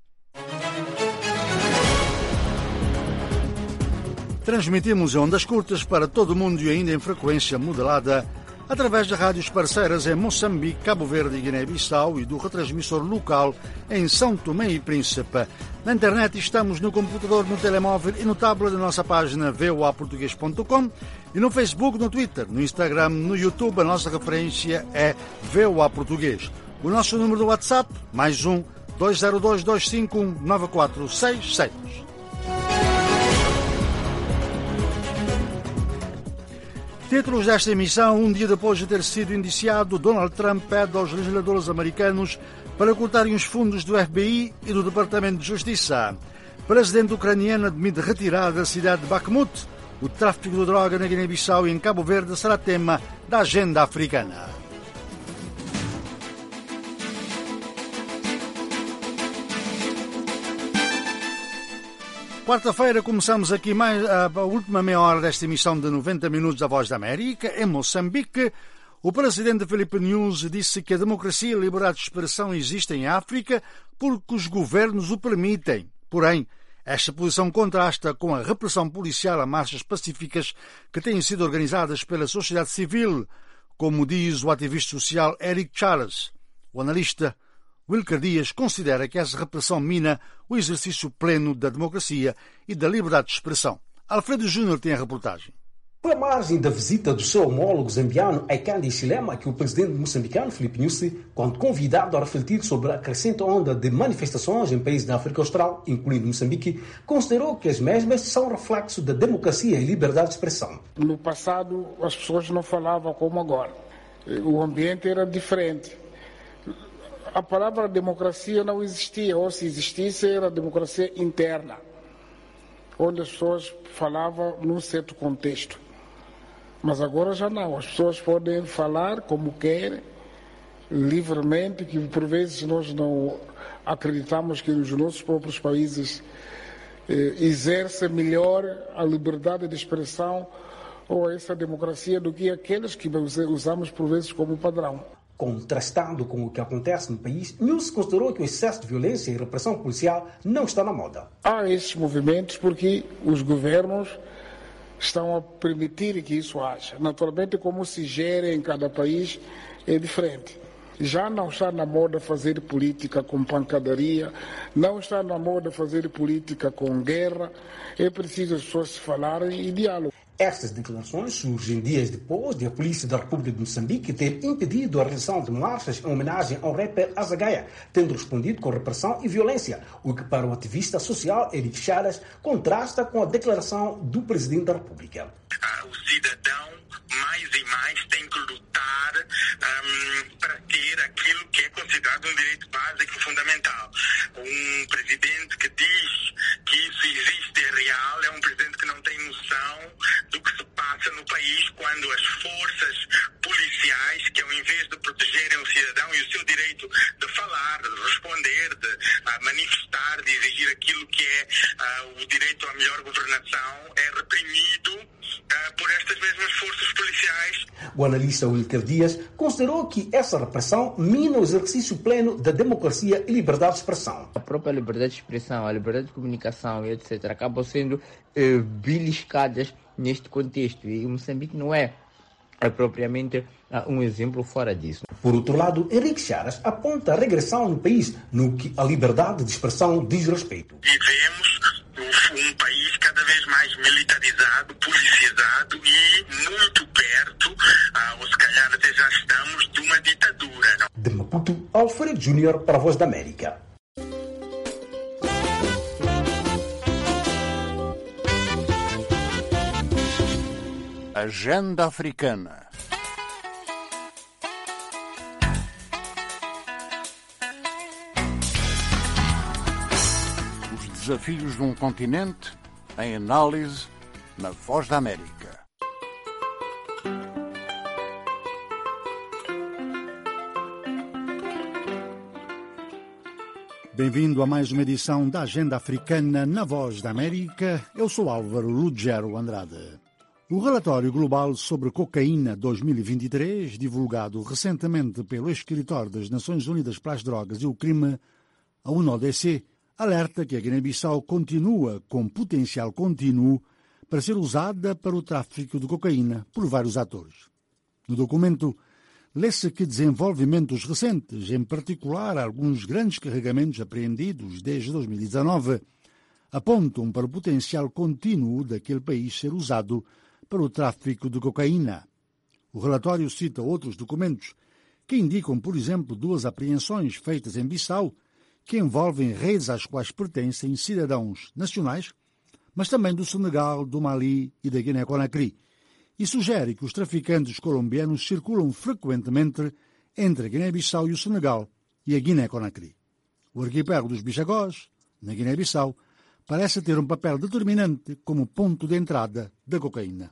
Transmitimos em ondas curtas para todo o mundo e ainda em frequência modulada através de rádios parceiras em Moçambique, Cabo Verde e Guiné-Bissau e do retransmissor local em São Tomé e Príncipe. Na internet estamos no computador, no telemóvel e no tablet da nossa página voaportugues.com e no Facebook, no Twitter, no Instagram, no YouTube. A nossa referência é VOA Português. O nosso número do WhatsApp, mais 202-251-9466. Títulos desta emissão. Um dia depois de ter sido indiciado, Donald Trump pede aos legisladores americanos para cortarem os fundos do FBI e do Departamento de Justiça. Presidente ucraniano admite retirada da cidade de Bakhmut. O tráfico de droga na Guiné-Bissau e em Cabo Verde será tema da agenda africana. Quarta-feira começamos aqui a última meia hora desta emissão de 90 minutos da Voz da América. Em Moçambique, o presidente Filipe Nunes disse que a democracia e a liberdade de expressão existem em África porque os governos o permitem. Porém, esta posição contrasta com a repressão policial a marchas pacíficas que têm sido organizadas pela sociedade civil, como diz o ativista social Eric Charles. O analista Wilker Dias considera que essa repressão mina o exercício pleno da democracia e da liberdade de expressão. Alfredo Júnior tem a reportagem. Foi à margem da visita do seu homólogo zambiano Hakainde Hichilema que o presidente moçambicano Filipe Nunes, quando convidado a refletir sobre a crescente onda de manifestações em países da África Austral, incluindo Moçambique, considerou que as mesmas são reflexo da democracia e liberdade de expressão. No passado as pessoas não falavam como agora. O ambiente era diferente. A palavra democracia não existia, ou se existisse era democracia interna, onde as pessoas falavam num certo contexto. Mas agora já não, as pessoas podem falar como querem, livremente, que por vezes nós não acreditamos que os nossos próprios países exercem melhor a liberdade de expressão ou essa democracia do que aqueles que usamos por vezes como padrão. Contrastando com o que acontece no país, Nunes considerou que o excesso de violência e repressão policial não está na moda. Há esses movimentos porque os governos estão a permitir que isso haja. Naturalmente, como se gera em cada país é diferente. Já não está na moda fazer política com pancadaria, não está na moda fazer política com guerra. É preciso as pessoas se falarem e diálogo. Estas declarações surgem dias depois de a Polícia da República de Moçambique ter impedido a realização de marchas em homenagem ao rapper Azagaia, tendo respondido com repressão e violência, o que para o ativista social Eric Charles contrasta com a declaração do Presidente da República. O cidadão mais e mais tem que lutar para ter aquilo que é considerado um direito básico e fundamental. Um presidente que diz que isso existe é real, é um presidente que não tem noção do que se passa no país quando as forças policiais, que ao invés de protegerem o cidadão e o seu direito de falar, de responder, de manifestar, de exigir aquilo que é o direito à melhor governação, é reprimido por estas mesmas forças policiais. O analista Wilker Dias considerou que essa repressão mina o exercício pleno da democracia e liberdade de expressão. A própria liberdade de expressão, a liberdade de comunicação e etc. acabam sendo beliscadas neste contexto e Moçambique não é propriamente um exemplo fora disso. Por outro lado, Henrique Charas aponta a regressão no país no que a liberdade de expressão diz respeito. Vivemos um país cada vez mais militarizado, policializado e muito perto, ou se calhar até já estamos, de uma ditadura. Não? De Maputo, Alfredo Júnior para a Voz da América. Agenda Africana. Os desafios de um continente em análise na Voz da América. Bem-vindo a mais uma edição da Agenda Africana na Voz da América. Eu sou Álvaro Lugero Andrade. O relatório global sobre cocaína 2023, divulgado recentemente pelo Escritório das Nações Unidas para as Drogas e o Crime, a UNODC, alerta que a Guiné-Bissau continua com potencial contínuo para ser usada para o tráfico de cocaína por vários atores. No documento, lê-se que desenvolvimentos recentes, em particular alguns grandes carregamentos apreendidos desde 2019, apontam para o potencial contínuo daquele país ser usado para o tráfico de cocaína. O relatório cita outros documentos que indicam, por exemplo, 2 apreensões feitas em Bissau que envolvem redes às quais pertencem cidadãos nacionais, mas também do Senegal, do Mali e da Guiné-Conakry, e sugere que os traficantes colombianos circulam frequentemente entre a Guiné-Bissau e o Senegal e a Guiné-Conakry. O arquipélago dos Bichagós, na Guiné-Bissau, parece ter um papel determinante como ponto de entrada da cocaína.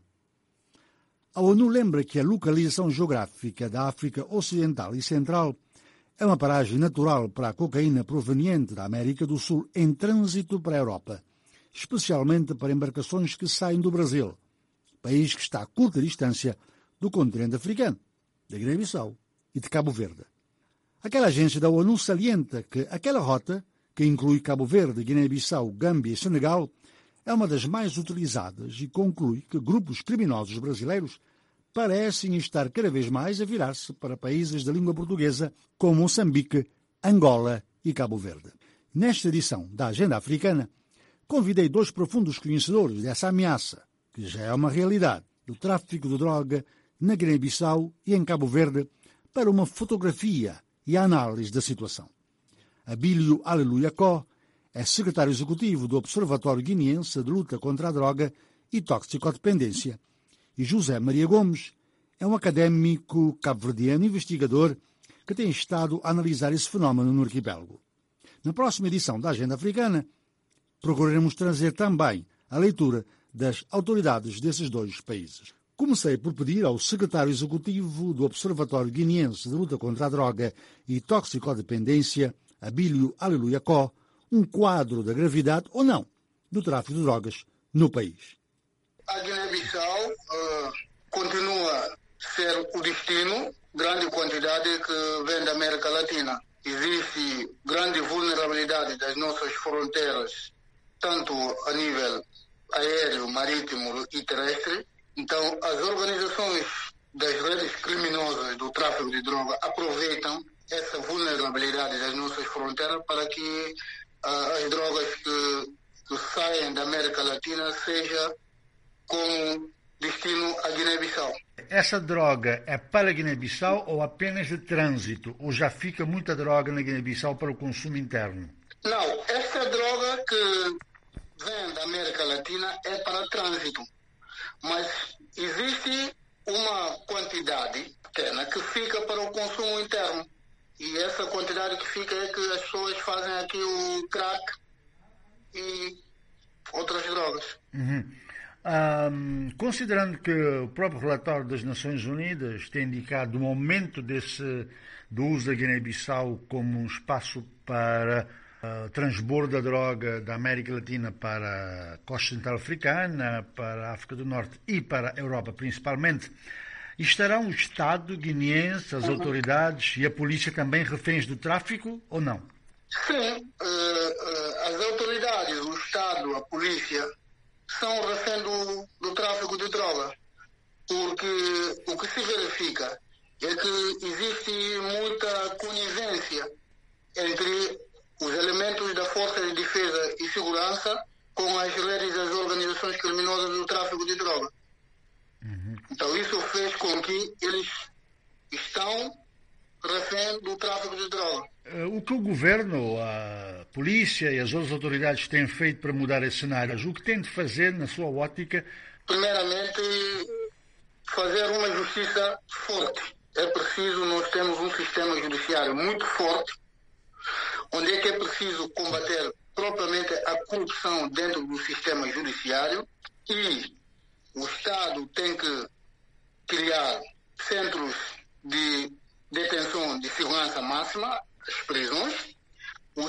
A ONU lembra que a localização geográfica da África Ocidental e Central é uma paragem natural para a cocaína proveniente da América do Sul em trânsito para a Europa, especialmente para embarcações que saem do Brasil, país que está a curta distância do continente africano, da Guiné-Bissau e de Cabo Verde. Aquela agência da ONU salienta que aquela rota, que inclui Cabo Verde, Guiné-Bissau, Gâmbia e Senegal, é uma das mais utilizadas e conclui que grupos criminosos brasileiros parecem estar cada vez mais a virar-se para países da língua portuguesa como Moçambique, Angola e Cabo Verde. Nesta edição da Agenda Africana, convidei 2 profundos conhecedores dessa ameaça, que já é uma realidade, do tráfico de droga na Guiné-Bissau e em Cabo Verde, para uma fotografia e análise da situação. Abílio Aleluia Có é secretário executivo do Observatório Guineense de Luta contra a Droga e Toxicodependência, e José Maria Gomes é um académico cabo-verdiano investigador que tem estado a analisar esse fenómeno no arquipélago. Na próxima edição da Agenda Africana, procuraremos trazer também a leitura das autoridades desses 2 países. Comecei por pedir ao secretário executivo do Observatório Guineense de Luta contra a Droga e Toxicodependência, Abílio Aleluia Có, um quadro da gravidade ou não do tráfico de drogas no país. A Guiné-Bissau continua a ser o destino, grande quantidade que vem da América Latina. Existe grande vulnerabilidade das nossas fronteiras, tanto a nível aéreo, marítimo e terrestre. Então, as organizações das redes criminosas do tráfico de droga aproveitam essa vulnerabilidade das nossas fronteiras para que as drogas que saem da América Latina seja com destino à Guiné-Bissau. Essa droga é para a Guiné-Bissau ou apenas de trânsito? Ou já fica muita droga na Guiné-Bissau para o consumo interno? Não, essa droga que vem da América Latina é para trânsito. Mas existe uma quantidade pequena que fica para o consumo interno. E essa quantidade que fica é que as pessoas fazem aqui o crack e outras drogas. Considerando que o próprio relatório das Nações Unidas tem indicado um aumento do uso da Guiné-Bissau como um espaço para transbordo da droga da América Latina para a costa central africana, para a África do Norte e para a Europa principalmente, estarão o Estado guineense, as autoridades e a polícia também reféns do tráfico ou não? Sim, as autoridades, o Estado, a polícia são reféns do tráfico de droga, porque o que se verifica é que existe muita conivência entre os elementos da Força de Defesa e Segurança com as redes das organizações criminosas do tráfico de droga. Então isso fez com que eles estão refém do tráfico de droga. O que o governo, a polícia e as outras autoridades têm feito para mudar esse cenário? O que tem de fazer, na sua ótica? Primeiramente, fazer uma justiça forte. É preciso, nós temos um sistema judiciário muito forte, onde é que é preciso combater propriamente a corrupção dentro do sistema judiciário, e o Estado tem que criar centros de detenção de segurança máxima, as prisões. O Estado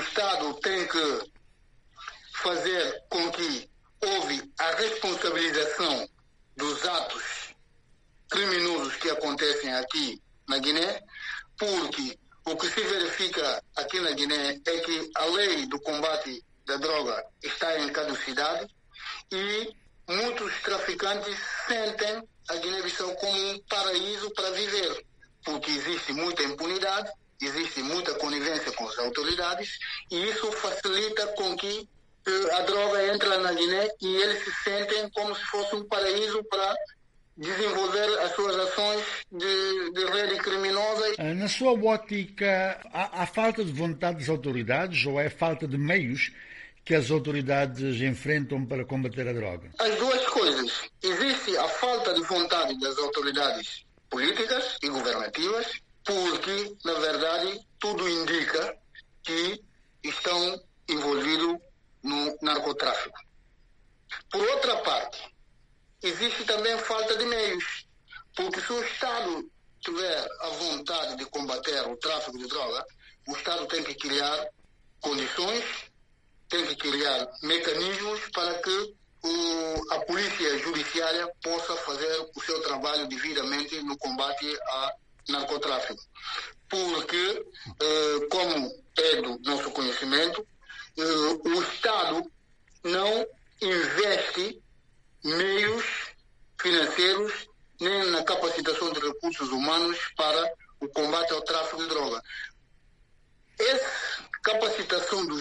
Estado tem que fazer com que houve a responsabilização dos atos criminosos que acontecem aqui na Guiné, porque o que se verifica aqui na Guiné é que a lei do combate da droga está em caducidade e muitos traficantes sentem a Guiné-Bissau como um paraíso para viver, porque existe muita impunidade, existe muita conivência com as autoridades e isso facilita com que a droga entre na Guiné e eles se sentem como se fosse um paraíso para desenvolver as suas ações de rede criminosa. Na sua ótica, há falta de vontade das autoridades ou é falta de meios que as autoridades enfrentam para combater a droga? As duas coisas. Existe a falta de vontade das autoridades políticas e governativas, porque, na verdade, tudo indica que estão envolvidos no narcotráfico. Por outra parte, existe também falta de meios, porque se o Estado tiver a vontade de combater o tráfico de droga, o Estado tem que criar condições, tem que criar mecanismos para que a polícia judiciária possa fazer o seu trabalho devidamente no combate ao narcotráfico. Porque, como é do nosso conhecimento, o Estado não investe meios financeiros nem na capacitação de recursos humanos para o combate ao tráfico de droga. Essa capacitação dos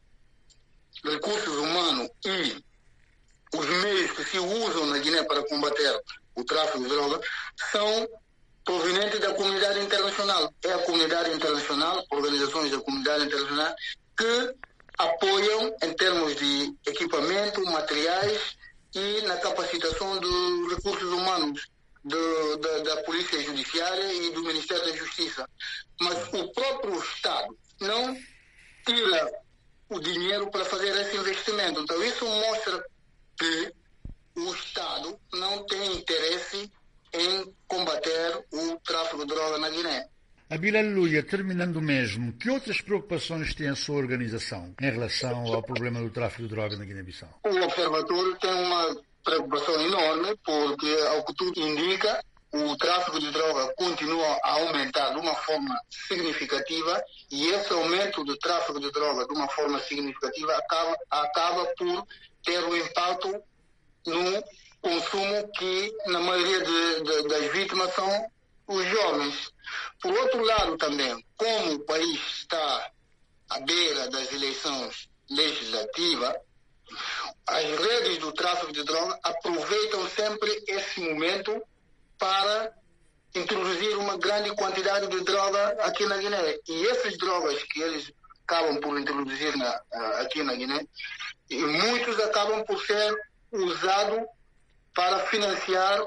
recursos humanos e os meios que se usam na Guiné para combater o tráfico de droga são provenientes da comunidade internacional. É a comunidade internacional, organizações da comunidade internacional, que apoiam em termos de equipamento, materiais e na capacitação dos recursos humanos da Polícia Judiciária e do Ministério da Justiça. Mas o próprio Estado não tira o dinheiro para fazer esse investimento. Então isso mostra que o Estado não tem interesse em combater o tráfico de droga na Guiné. Abílio Aleluia, terminando mesmo, que outras preocupações tem a sua organização em relação ao problema do tráfico de droga na Guiné-Bissau? O Observatório tem uma preocupação enorme porque, ao que tudo indica, o tráfico de droga continua a aumentar de uma forma significativa e esse aumento do tráfico de droga de uma forma significativa acaba por ter um impacto no consumo que, na maioria das vítimas, são os jovens. Por outro lado também, como o país está à beira das eleições legislativas, as redes do tráfico de droga aproveitam sempre esse momento para introduzir uma grande quantidade de droga aqui na Guiné. E essas drogas que eles acabam por introduzir aqui na Guiné, e muitos acabam por ser usados para financiar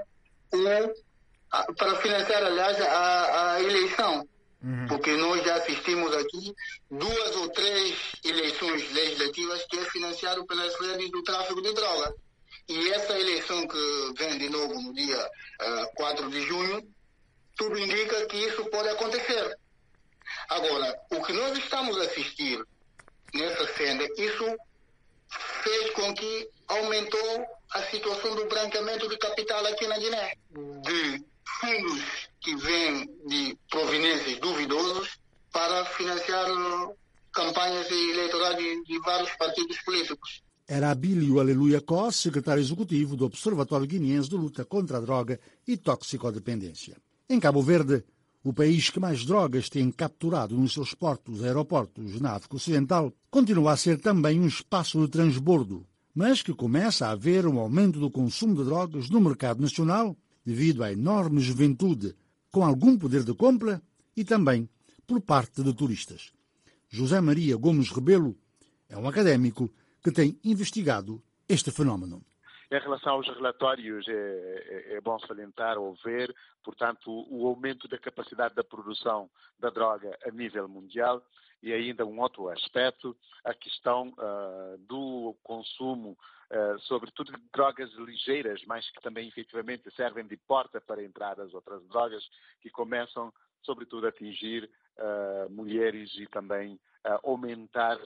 aliás, a eleição. Porque nós já assistimos aqui 2 ou 3 eleições legislativas que é financiado pelas redes do tráfico de droga. E essa eleição que vem de novo no dia 4 de junho, tudo indica que isso pode acontecer. Agora, o que nós estamos a assistir nessa cena, isso fez com que aumentou a situação do branqueamento de capital aqui na Guiné. De fundos que vêm de proveniências duvidosas para financiar campanhas eleitorais de vários partidos políticos. Era Abílio Aleluia Cos, secretário executivo do Observatório Guineense de Luta contra a Droga e Toxicodependência. Em Cabo Verde, o país que mais drogas tem capturado nos seus portos e aeroportos na África Ocidental, continua a ser também um espaço de transbordo, mas que começa a haver um aumento do consumo de drogas no mercado nacional devido à enorme juventude com algum poder de compra e também por parte de turistas. José Maria Gomes Rebelo é um académico que tem investigado este fenómeno. Em relação aos relatórios, é bom salientar ou ver, portanto, o aumento da capacidade da produção da droga a nível mundial e ainda um outro aspecto, a questão do consumo, sobretudo de drogas ligeiras, mas que também efetivamente servem de porta para entrar as outras drogas que começam, sobretudo, a atingir mulheres e também aumentar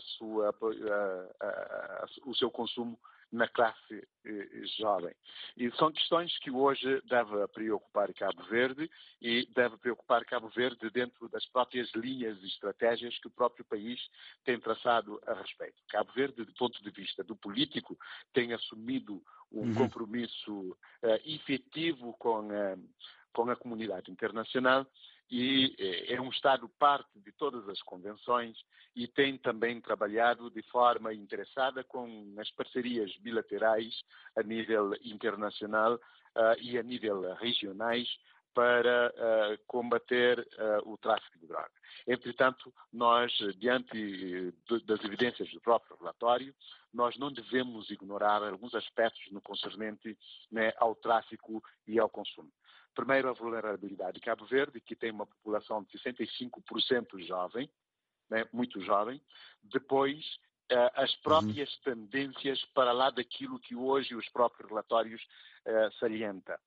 o seu consumo na classe jovem. E são questões que hoje devem preocupar Cabo Verde e deve preocupar Cabo Verde dentro das próprias linhas e estratégias que o próprio país tem traçado a respeito. Cabo Verde, do ponto de vista do político, tem assumido um compromisso efetivo com a comunidade internacional e é um Estado parte de todas as convenções e tem também trabalhado de forma interessada com as parcerias bilaterais a nível internacional e a nível regionais para combater o tráfico de droga. Entretanto, nós, diante das evidências do próprio relatório, nós não devemos ignorar alguns aspectos no concernente ao tráfico e ao consumo. Primeiro, a vulnerabilidade de Cabo Verde, que tem uma população de 65% jovem, muito jovem. Depois, as próprias tendências para lá daquilo que hoje os próprios relatórios salienta.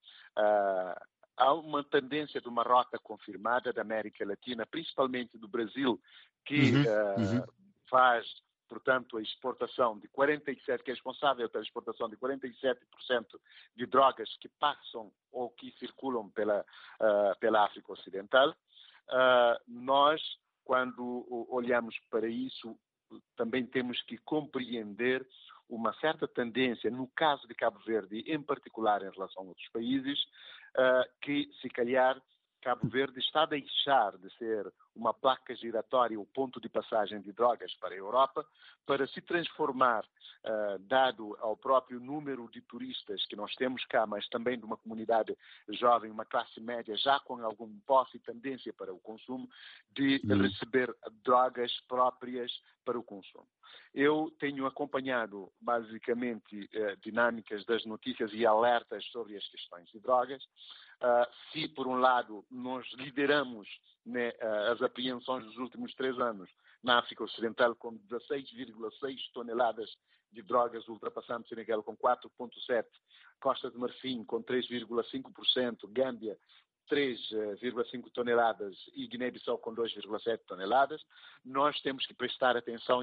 Há uma tendência de uma rota confirmada da América Latina, principalmente do Brasil, que faz, portanto, a exportação de 47%, que é responsável pela exportação de 47% de drogas que passam ou que circulam pela África Ocidental. Nós, quando olhamos para isso, também temos que compreender uma certa tendência, no caso de Cabo Verde, em particular em relação a outros países, que, se calhar, Cabo Verde está a deixar de ser uma placa giratória, o ponto de passagem de drogas para a Europa, para se transformar, dado ao próprio número de turistas que nós temos cá, mas também de uma comunidade jovem, uma classe média já com algum posse e tendência para o consumo, de receber drogas próprias para o consumo. Eu tenho acompanhado, basicamente, dinâmicas das notícias e alertas sobre as questões de drogas. Se, por um lado, nós lideramos as apreensões dos últimos 3 anos na África Ocidental com 16,6 toneladas de drogas, ultrapassando Senegal com 4,7%, Costa de Marfim com 3,5%, Gâmbia 3,5 toneladas e Guiné-Bissau com 2,7 toneladas. Nós temos que prestar atenção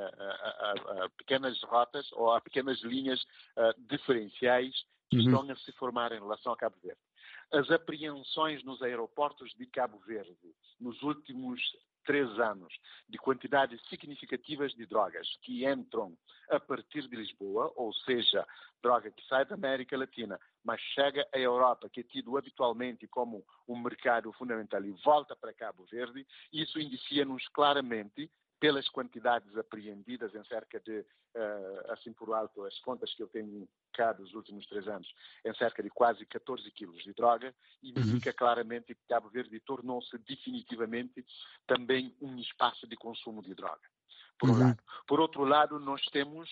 a pequenas rotas ou a pequenas linhas diferenciais que estão a se formar em relação a Cabo Verde. As apreensões nos aeroportos de Cabo Verde nos últimos 3 anos, de quantidades significativas de drogas que entram a partir de Lisboa, ou seja, droga que sai da América Latina, mas chega à Europa, que é tido habitualmente como um mercado fundamental e volta para Cabo Verde, isso indicia-nos claramente, pelas quantidades apreendidas em cerca de, assim por alto, as contas que eu tenho cá dos últimos 3 anos, em cerca de quase 14 quilos de droga, indica claramente que Cabo Verde tornou-se definitivamente também um espaço de consumo de droga, por um lado. Por outro lado, nós temos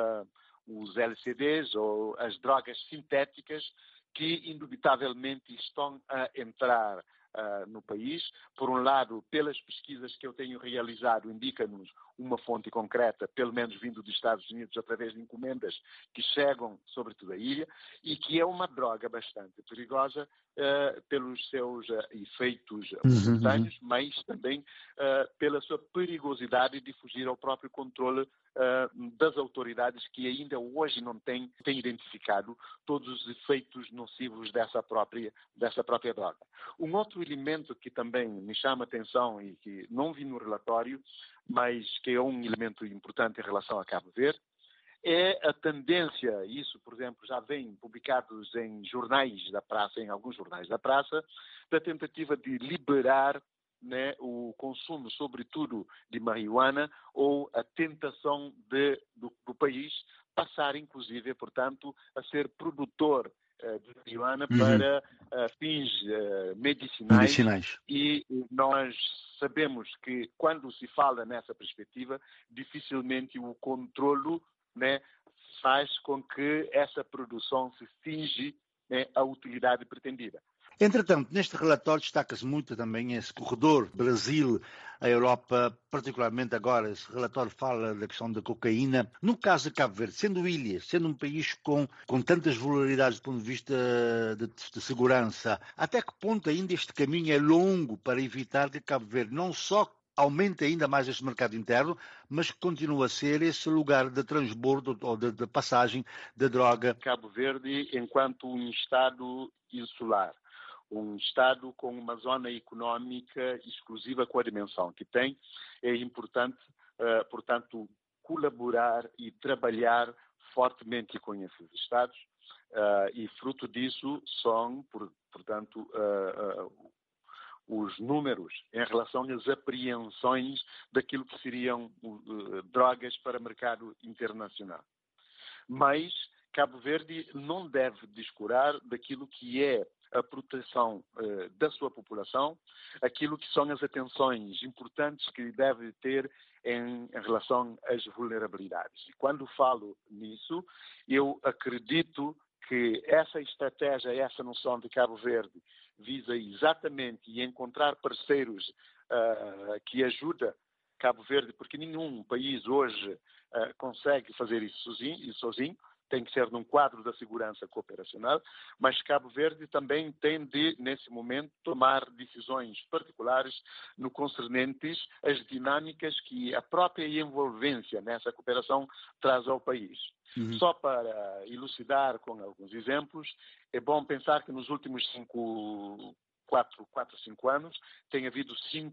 os LCDs, ou as drogas sintéticas, que indubitavelmente estão a entrar no país. Por um lado, pelas pesquisas que eu tenho realizado, indica-nos uma fonte concreta, pelo menos vindo dos Estados Unidos, através de encomendas que chegam sobretudo à ilha, e que é uma droga bastante perigosa pelos seus efeitos momentâneos, mas também pela sua perigosidade de fugir ao próprio controle das autoridades, que ainda hoje não têm identificado todos os efeitos nocivos dessa própria droga. Um outro elemento que também me chama a atenção e que não vi no relatório, mas que é um elemento importante em relação a Cabo Verde, é a tendência, isso, por exemplo, já vem publicados em jornais da praça, em alguns jornais da praça, da tentativa de liberar o consumo, sobretudo, de marihuana, ou a tentação do país passar, inclusive, portanto, a ser produtor de marihuana para fins medicinais. E nós sabemos que, quando se fala nessa perspectiva, dificilmente o controlo faz com que essa produção se finge a utilidade pretendida. Entretanto, neste relatório destaca-se muito também esse corredor Brasil, a Europa, particularmente agora, esse relatório fala da questão da cocaína. No caso de Cabo Verde, sendo ilha, sendo um país com tantas vulnerabilidades do ponto de vista de segurança, até que ponto ainda este caminho é longo para evitar que Cabo Verde não só aumente ainda mais este mercado interno, mas que continua a ser esse lugar de transbordo ou de passagem da droga. Cabo Verde, enquanto um Estado insular, um Estado com uma zona económica exclusiva com a dimensão que tem, é importante, portanto, colaborar e trabalhar fortemente com esses Estados, e fruto disso são, portanto, os números em relação às apreensões daquilo que seriam drogas para mercado internacional. Mas Cabo Verde não deve descurar daquilo que é a proteção da sua população, aquilo que são as atenções importantes que deve ter em relação às vulnerabilidades. E quando falo nisso, eu acredito que essa estratégia, essa noção de Cabo Verde visa exatamente encontrar parceiros que ajudem Cabo Verde, porque nenhum país hoje consegue fazer isso sozinho, tem que ser num quadro da segurança cooperacional, mas Cabo Verde também tem de, nesse momento, tomar decisões particulares no concernentes às dinâmicas que a própria envolvência nessa cooperação traz ao país. Só para elucidar com alguns exemplos, é bom pensar que nos últimos 4 ou 5 anos tem havido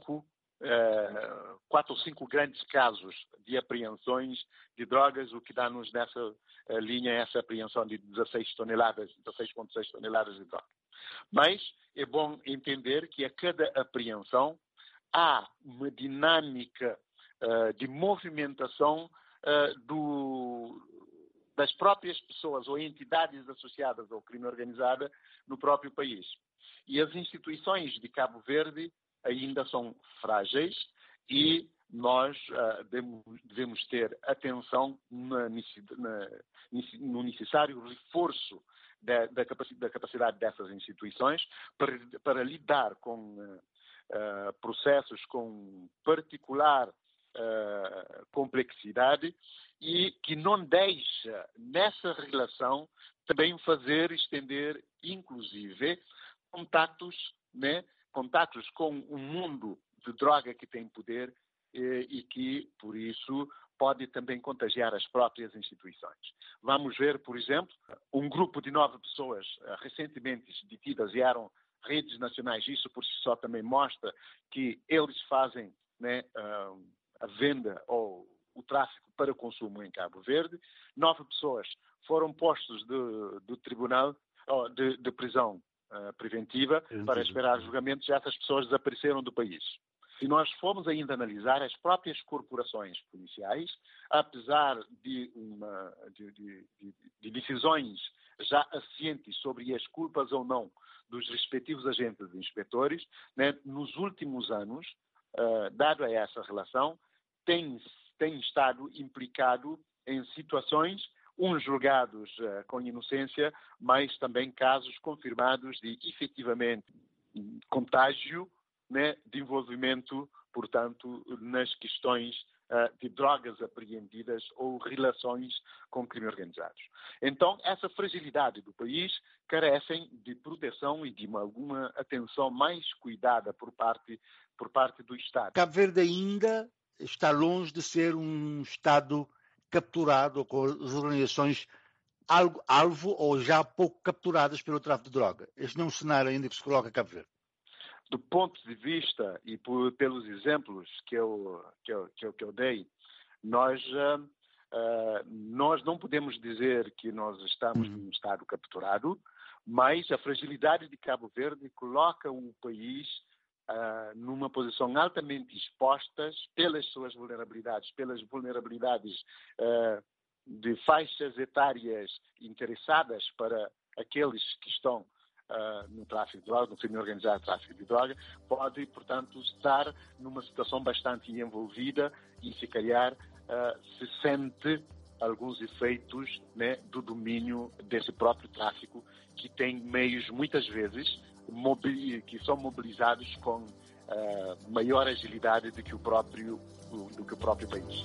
4 ou 5 grandes casos de apreensões de drogas, o que dá-nos nessa linha essa apreensão de 16,6 toneladas de droga. Mas é bom entender que a cada apreensão há uma dinâmica de movimentação das próprias pessoas ou entidades associadas ao crime organizado no próprio país. E as instituições de Cabo Verde ainda são frágeis e nós devemos ter atenção no necessário reforço da capacidade dessas instituições para lidar com processos com particular complexidade e que não deixa nessa relação também estender, inclusive, contactos com um mundo de droga que tem poder e que, por isso, pode também contagiar as próprias instituições. Vamos ver, por exemplo, um grupo de 9 pessoas recentemente detidas e eram redes nacionais. Isso por si só também mostra que eles fazem a venda ou o tráfico para consumo em Cabo Verde. 9 pessoas foram postos do tribunal de prisão preventiva para esperar julgamentos e essas pessoas desapareceram do país. Se nós formos ainda analisar as próprias corporações policiais, apesar de decisões já asscientes sobre as culpas ou não dos respectivos agentes e inspetores, nos últimos anos, dado a essa relação, tem estado implicado em situações, uns julgados com inocência, mas também casos confirmados de, efetivamente, contágio, de envolvimento, portanto, nas questões de drogas apreendidas ou relações com crime organizados. Então, essa fragilidade do país carecem de proteção e de alguma atenção mais cuidada por parte do Estado. Cabo Verde ainda está longe de ser um Estado capturado com as organizações alvo ou já pouco capturadas pelo tráfico de droga. Este não é um cenário ainda que se coloca a Cabo Verde. Do ponto de vista e pelos exemplos que eu dei, nós não podemos dizer que nós estamos num Estado capturado, mas a fragilidade de Cabo Verde coloca o país numa posição altamente exposta pelas suas vulnerabilidades, de faixas etárias interessadas para aqueles que estão no tráfico de droga, no crime organizado tráfico de droga, pode, portanto, estar numa situação bastante envolvida e, se calhar, se sente alguns efeitos do domínio desse próprio tráfico, que tem meios, muitas vezes, que são mobilizados com maior agilidade do que o próprio país.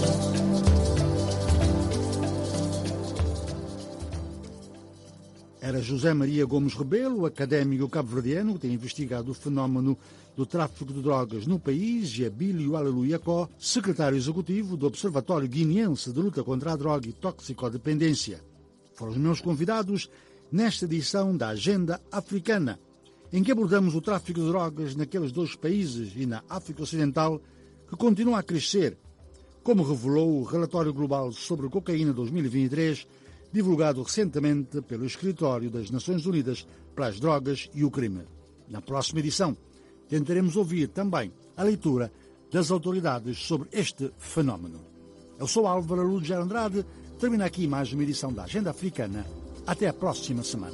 Era Para José Maria Gomes Rebelo, académico cabo-verdiano que tem investigado o fenómeno do tráfico de drogas no país, e Abílio Aleluyacó, secretário executivo do Observatório Guineense de Luta contra a Droga e Toxicodependência. Foram os meus convidados nesta edição da Agenda Africana, em que abordamos o tráfico de drogas naqueles dois países e na África Ocidental, que continua a crescer, como revelou o Relatório Global sobre Cocaína 2023, divulgado recentemente pelo Escritório das Nações Unidas para as Drogas e o Crime. Na próxima edição, tentaremos ouvir também a leitura das autoridades sobre este fenómeno. Eu sou Álvaro Lúger Andrade, termina aqui mais uma edição da Agenda Africana. Até a próxima semana.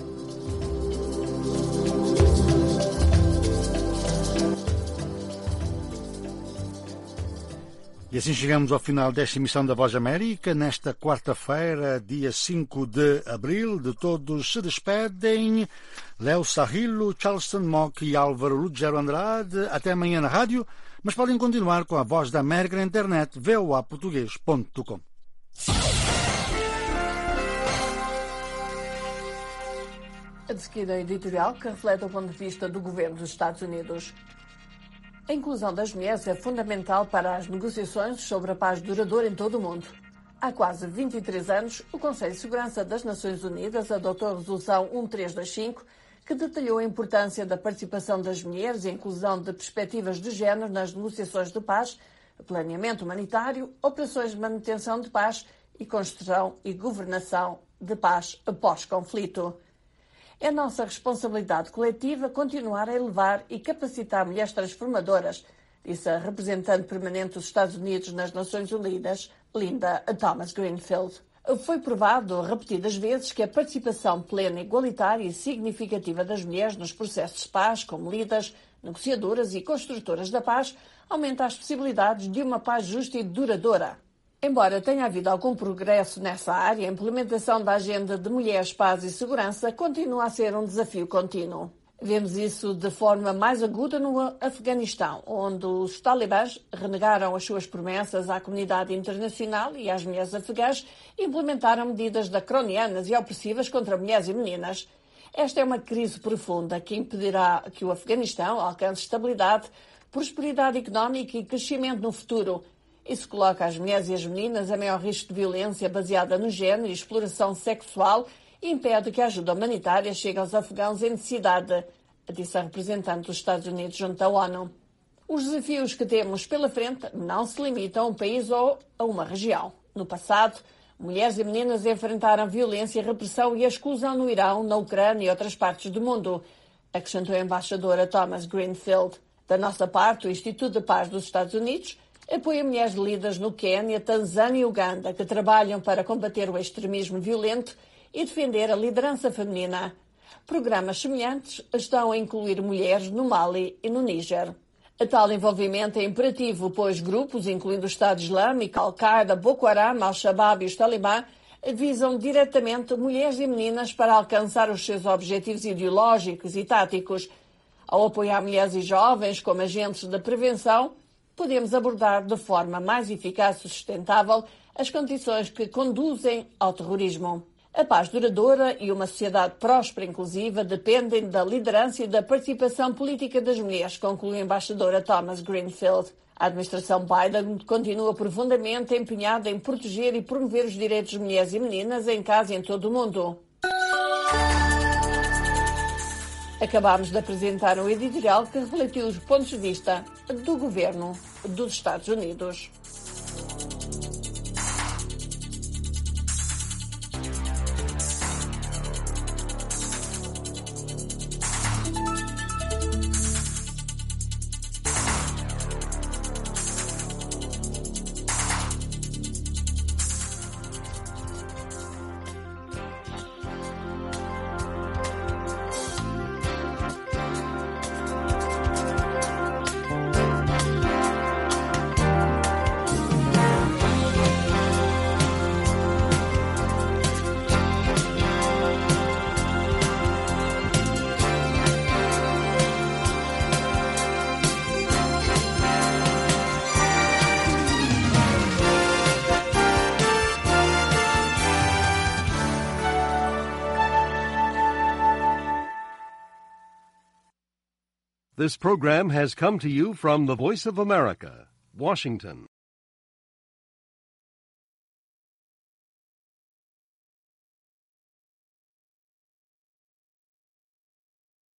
E assim chegamos ao final desta emissão da Voz América. Nesta quarta-feira, dia 5 de abril, de todos se despedem Léo Sarrilo, Charleston Mock e Álvaro Lúger Andrade. Até amanhã na rádio, mas podem continuar com a Voz da América na internet, voaportugues.com. A seguida editorial que reflete o ponto de vista do governo dos Estados Unidos. A inclusão das mulheres é fundamental para as negociações sobre a paz duradoura em todo o mundo. Há quase 23 anos, o Conselho de Segurança das Nações Unidas adotou a Resolução 1325, que detalhou a importância da participação das mulheres e a inclusão de perspectivas de género nas negociações de paz, planeamento humanitário, operações de manutenção de paz e construção e governação de paz pós-conflito. É nossa responsabilidade coletiva continuar a elevar e capacitar mulheres transformadoras, disse a representante permanente dos Estados Unidos nas Nações Unidas, Linda Thomas Greenfield. Foi provado repetidas vezes que a participação plena, igualitária e significativa das mulheres nos processos de paz, como líderes, negociadoras e construtoras da paz, aumenta as possibilidades de uma paz justa e duradoura. Embora tenha havido algum progresso nessa área, a implementação da Agenda de Mulheres, Paz e Segurança continua a ser um desafio contínuo. Vemos isso de forma mais aguda no Afeganistão, onde os talibãs renegaram as suas promessas à comunidade internacional e às mulheres afegãs e implementaram medidas draconianas e opressivas contra mulheres e meninas. Esta é uma crise profunda que impedirá que o Afeganistão alcance estabilidade, prosperidade económica e crescimento no futuro. Isso coloca as mulheres e as meninas a maior risco de violência baseada no género e exploração sexual e impede que a ajuda humanitária chegue aos afegãos em necessidade, disse a representante dos Estados Unidos junto à ONU. Os desafios que temos pela frente não se limitam a um país ou a uma região. No passado, mulheres e meninas enfrentaram violência, repressão e exclusão no Irão, na Ucrânia e outras partes do mundo, acrescentou a embaixadora Thomas Greenfield. Da nossa parte, o Instituto de Paz dos Estados Unidos apoia mulheres líderes no Quênia, Tanzânia e Uganda que trabalham para combater o extremismo violento e defender a liderança feminina. Programas semelhantes estão a incluir mulheres no Mali e no Níger. A tal envolvimento é imperativo, pois grupos, incluindo o Estado Islâmico, Al-Qaeda, Boko Haram, Al-Shabaab e os Talibã, visam diretamente mulheres e meninas para alcançar os seus objetivos ideológicos e táticos. Ao apoiar mulheres e jovens como agentes de prevenção, podemos abordar de forma mais eficaz e sustentável as condições que conduzem ao terrorismo. A paz duradoura e uma sociedade próspera e inclusiva dependem da liderança e da participação política das mulheres, concluiu a embaixadora Thomas Greenfield. A administração Biden continua profundamente empenhada em proteger e promover os direitos de mulheres e meninas em casa e em todo o mundo. Acabamos de apresentar um editorial que refletiu os pontos de vista do governo dos Estados Unidos. This program has come to you from the Voice of America, Washington.